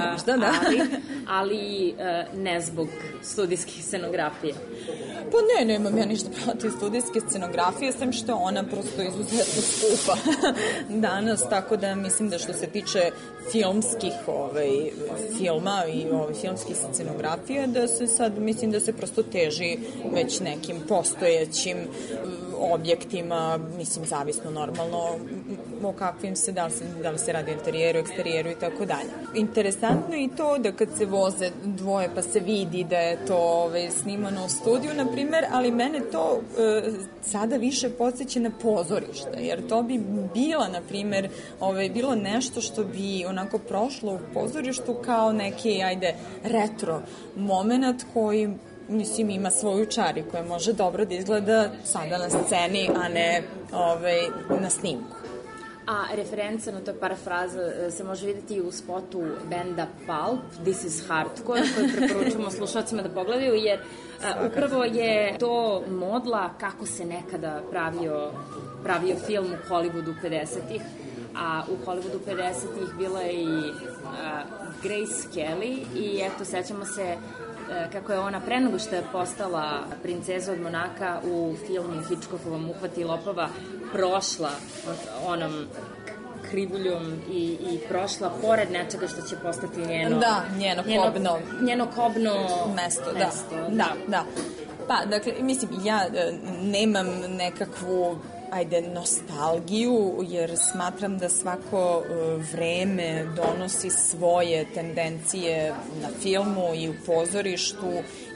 ali ne zbog studijskih scenografija. Pa nemam ja ništa protiv studijske scenografije, sem što je ona prosto izuzetno skupa danas, tako da mislim da što se tiče filmskih filma i filmskih scenografija, da se sad, mislim da se prosto teži već nekim postojećim objektima, mislim, zavisno normalno o kakvim se, da li se radi o interijeru, eksterijeru i tako dalje. Interesantno je i to da kad se voze dvoje pa se vidi da je to snimano u studiju, na primer, ali mene to sada više podsjeća na pozorište, jer to bi bila, na primer, bilo nešto što bi onako prošlo u pozorištu kao neki, retro moment koji, mislim, ima svoju čar i koja može dobro da izgleda sada na sceni, a ne na snimku. A referenca na toj parafraza se može vidjeti u spotu benda Pulp, This is Hardcore, koju preporučujemo slušalcima da pogledaju, jer upravo je to modla kako se nekada pravio film u Hollywoodu 50-ih, a u Hollywoodu 50-ih bila je i Grace Kelly i eto, sećamo se kako je ona pre nego što je postala princeza od Monaka u filmu Hitchcockovom Uhvati lopova prošla onom krivuljom i prošla pored nečega što će postati njeno kobno mesto. Da. Pa, dakle, mislim, ja nemam nekakvu nostalgiju, jer smatram da svako vreme donosi svoje tendencije na filmu i u pozorištu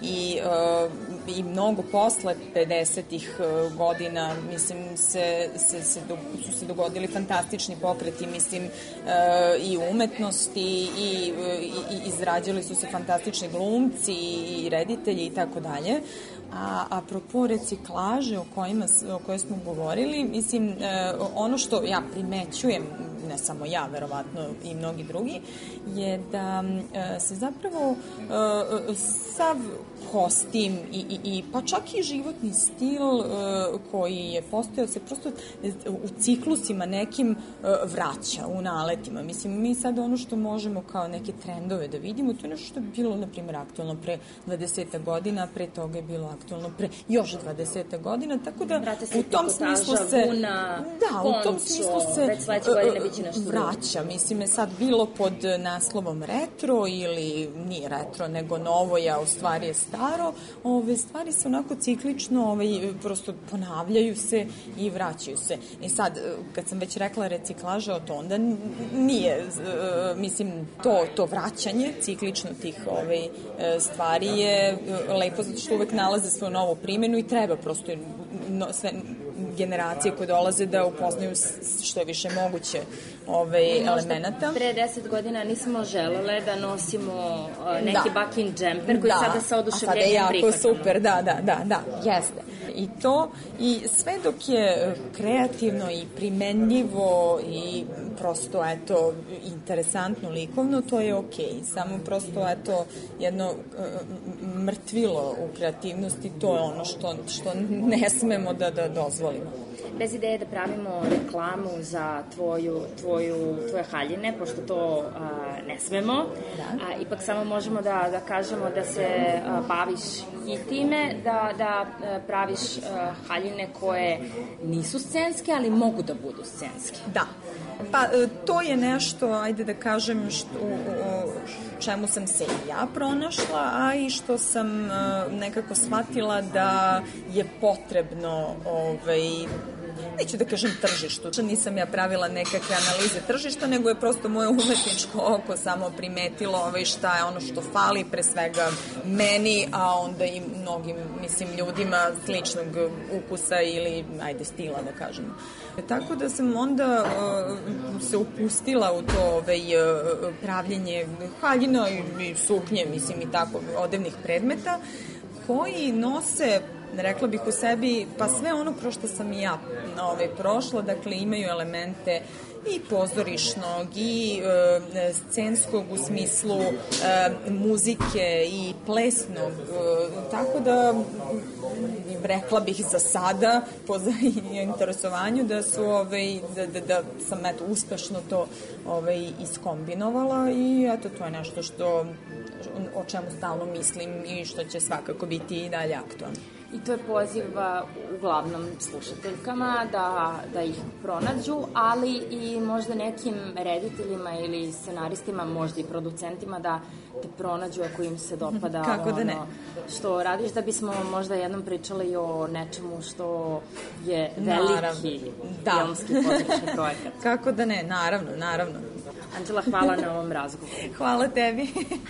i mnogo posle 50-ih godina, mislim, su se dogodili fantastični pokreti, mislim, i umetnosti i izrađali su se fantastični glumci i reditelji i tako dalje. A apropo reciklaže o kojoj smo govorili, mislim, ono što ja primećujem, ne samo ja, verovatno i mnogi drugi, je da se zapravo sav kostim i pa čak i životni stil koji je postojao se prosto u ciklusima nekim vraća u naletima. Mislim, mi sad ono što možemo kao neke trendove da vidimo, to je nešto što je bilo, na primjer, aktualno pre 20 godina, pre toga je bilo aktualno pre još 20 godina, tako da u tom smislu se u tom smislu se vraća. Mislim, je sad bilo pod naslovom retro ili nije retro, nego novo, a u stvari je staro. Ove stvari se onako ciklično prosto ponavljaju se i vraćaju se. I sad, kad sam već rekla reciklaža, to onda nije, mislim, to vraćanje ciklično tih stvari je lepo zato što uvek nalaze svoju novu primjenu i treba prosto sve generacije koje dolaze da upoznaju što je više moguće elemenata. Pre 10 godina nismo želele da nosimo neki bakin džemper koji sada sa oduševljenjem prihvatamo. Sada je jako super, da, jeste. I to, i sve dok je kreativno i primenljivo i prosto, eto, interesantno likovno, to je okej. Samo prosto, eto, jedno mrtvilo u kreativnosti, to je ono što ne smemo da dozvolimo. Bez ideje da pravimo reklamu za tvoje haljine, pošto to ne smemo, ipak samo možemo da kažemo da se baviš i time, da praviš haljine koje nisu scenske, ali mogu da budu scenske. Da. Pa to je nešto, ajde da kažem, čemu sam se i ja pronašla, a i što sam nekako shvatila da je potrebno neću da kažem tržištu. Nisam ja pravila nekakve analize tržišta, nego je prosto moje umetničko oko samo primetilo šta je ono što fali, pre svega meni, a onda i mnogim, mislim, ljudima sličnog ukusa ili, ajde, stila, da kažem. Tako da sam onda se upustila u to pravljenje haljina i suknje, mislim, i tako, odevnih predmeta, koji nose, rekla bih u sebi, pa sve ono kroz što sam i ja prošla, dakle imaju elemente i pozorišnog i scenskog u smislu muzike i plesnog, tako da rekla bih za sada po interesovanju da su da sam eto uspešno to iskombinovala i eto to je nešto o čemu stalno mislim i što će svakako biti i dalje aktualno. I to je poziv uglavnom slušateljkama da ih pronađu, ali i možda nekim rediteljima ili scenaristima, možda i producentima da te pronađu ako im se dopada što radiš, da bismo možda jednom pričali o nečemu što je veliki filmski pozorišni projekat. Kako da ne, naravno. Anđela, hvala na ovom razgovoru. Hvala tebi.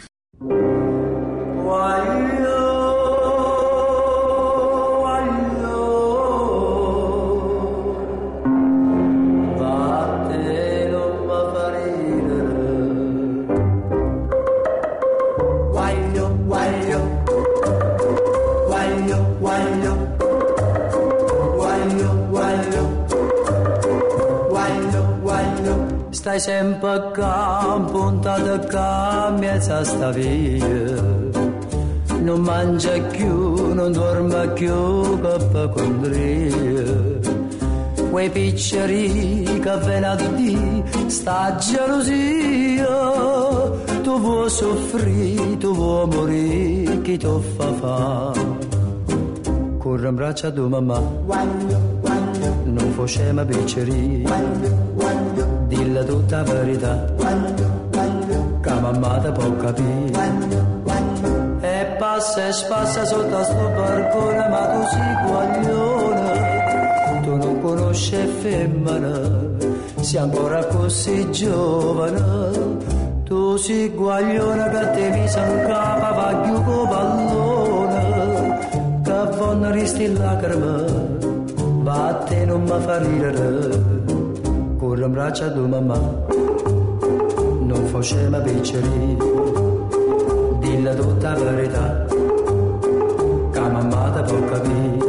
Stai sempre qua, puntata qua, mezza sta via. Non mangia più, non dorme più, che condria. Quei picceri che vengono di sta gelosia. Tu vuoi soffrire, tu vuoi morire, chi ti fa? Corre in braccia a tua mamma, non facciamo picceri. Dilla tutta la verità, che mamma te può capire. E passa sotto sto balcone, ma tu sei guaglione. Tu non conosci femmina, sei ancora così giovane. Tu sei guaglione che ti mise in capo, va più con pallone. Che vanno risti in lacrime, va a te non mi fa ridere. Corre in braccia a tua mamma, non facciamo picceri, dilla tutta la verità, che mamma ti devo capire.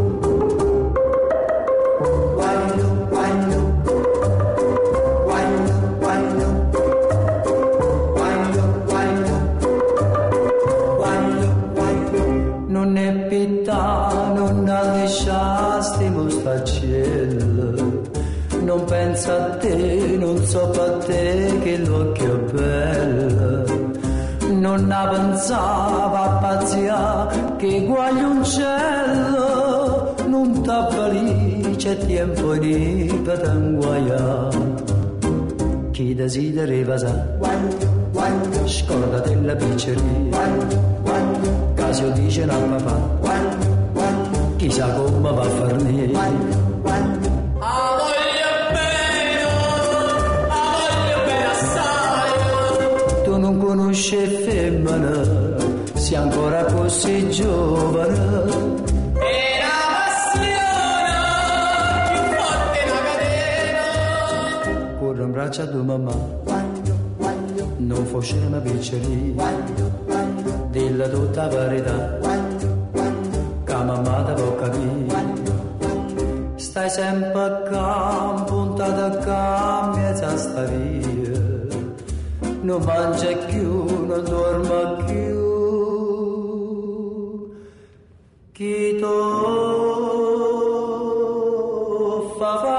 Non è pietà, non lasciasti mostacella, non pensa a te, non so per te che l'occhio è bello, non ne pensava a pazzia che guagliuncello, non t'appalì, c'è tempo di patanguaia, chi desidera sa, scordate la pizzeria, Casio dice a papà, chissà come va a farne. Non conosce femmina, sei ancora così giovane. E la passione più forte la catena. Corre in braccio a tua mamma, non facciamo picceria, dilla tutta la verità, che mamma ti può capire. Stai sempre a puntata a mezza sta via, non mangia più, non dorme più. Chi tu fa?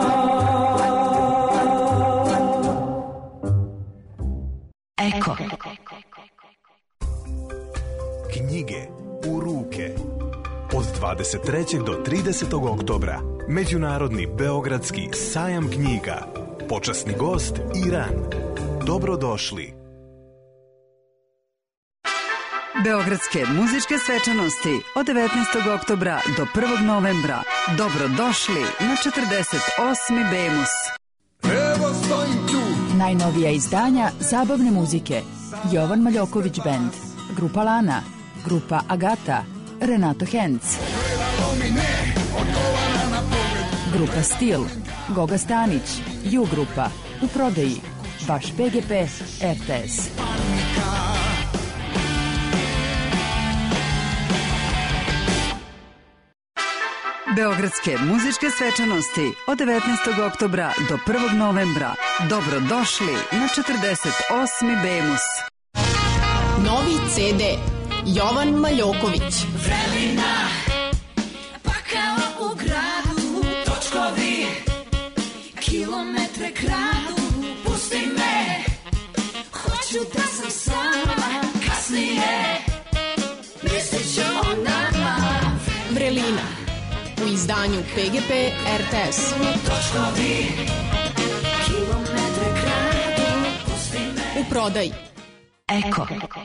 Eko. Knjige u ruke. Od 23. do 30. oktobra Međunarodni Beogradski sajam knjiga. Počasni gost Iran. Dobrodošli. Beogradske muzičke svečanosti od 19. oktobra do 1. novembra. Dobrodošli na 48. Bemus. Evo stojim tu. Najnovija izdanja zabavne muzike. Jovan Maljoković Band, Grupa Lana, Grupa Agata, Renato Henc, Grupa Stil, Goga Stanić, Ju Grupa, u prodaji, vaš PGP, RTS. Beogradske muzičke svečanosti od 19. oktobra do 1. novembra. Dobrodošli na 48. Bemus. Novi CD Jovan Maljoković. Vrelina, pa kao u gradu, točkovi, kilometre kradu, pusti me, hoću da sam sama, kasnije, mislit ću o nama. Vrelina, u izdanju PGP RTS. Točkovi, kilometre kradu, pusti me. U prodaji. Eko.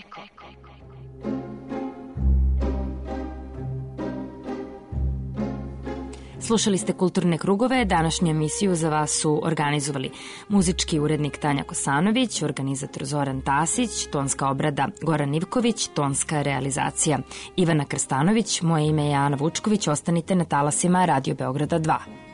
Slušali ste Kulturne krugove, današnju emisiju za vas su organizovali muzički urednik Tanja Kosanović, organizator Zoran Tasić, tonska obrada Goran Ivković, tonska realizacija Ivana Krstanović, moje ime je Ana Vučković, ostanite na talasima Radio Beograda 2.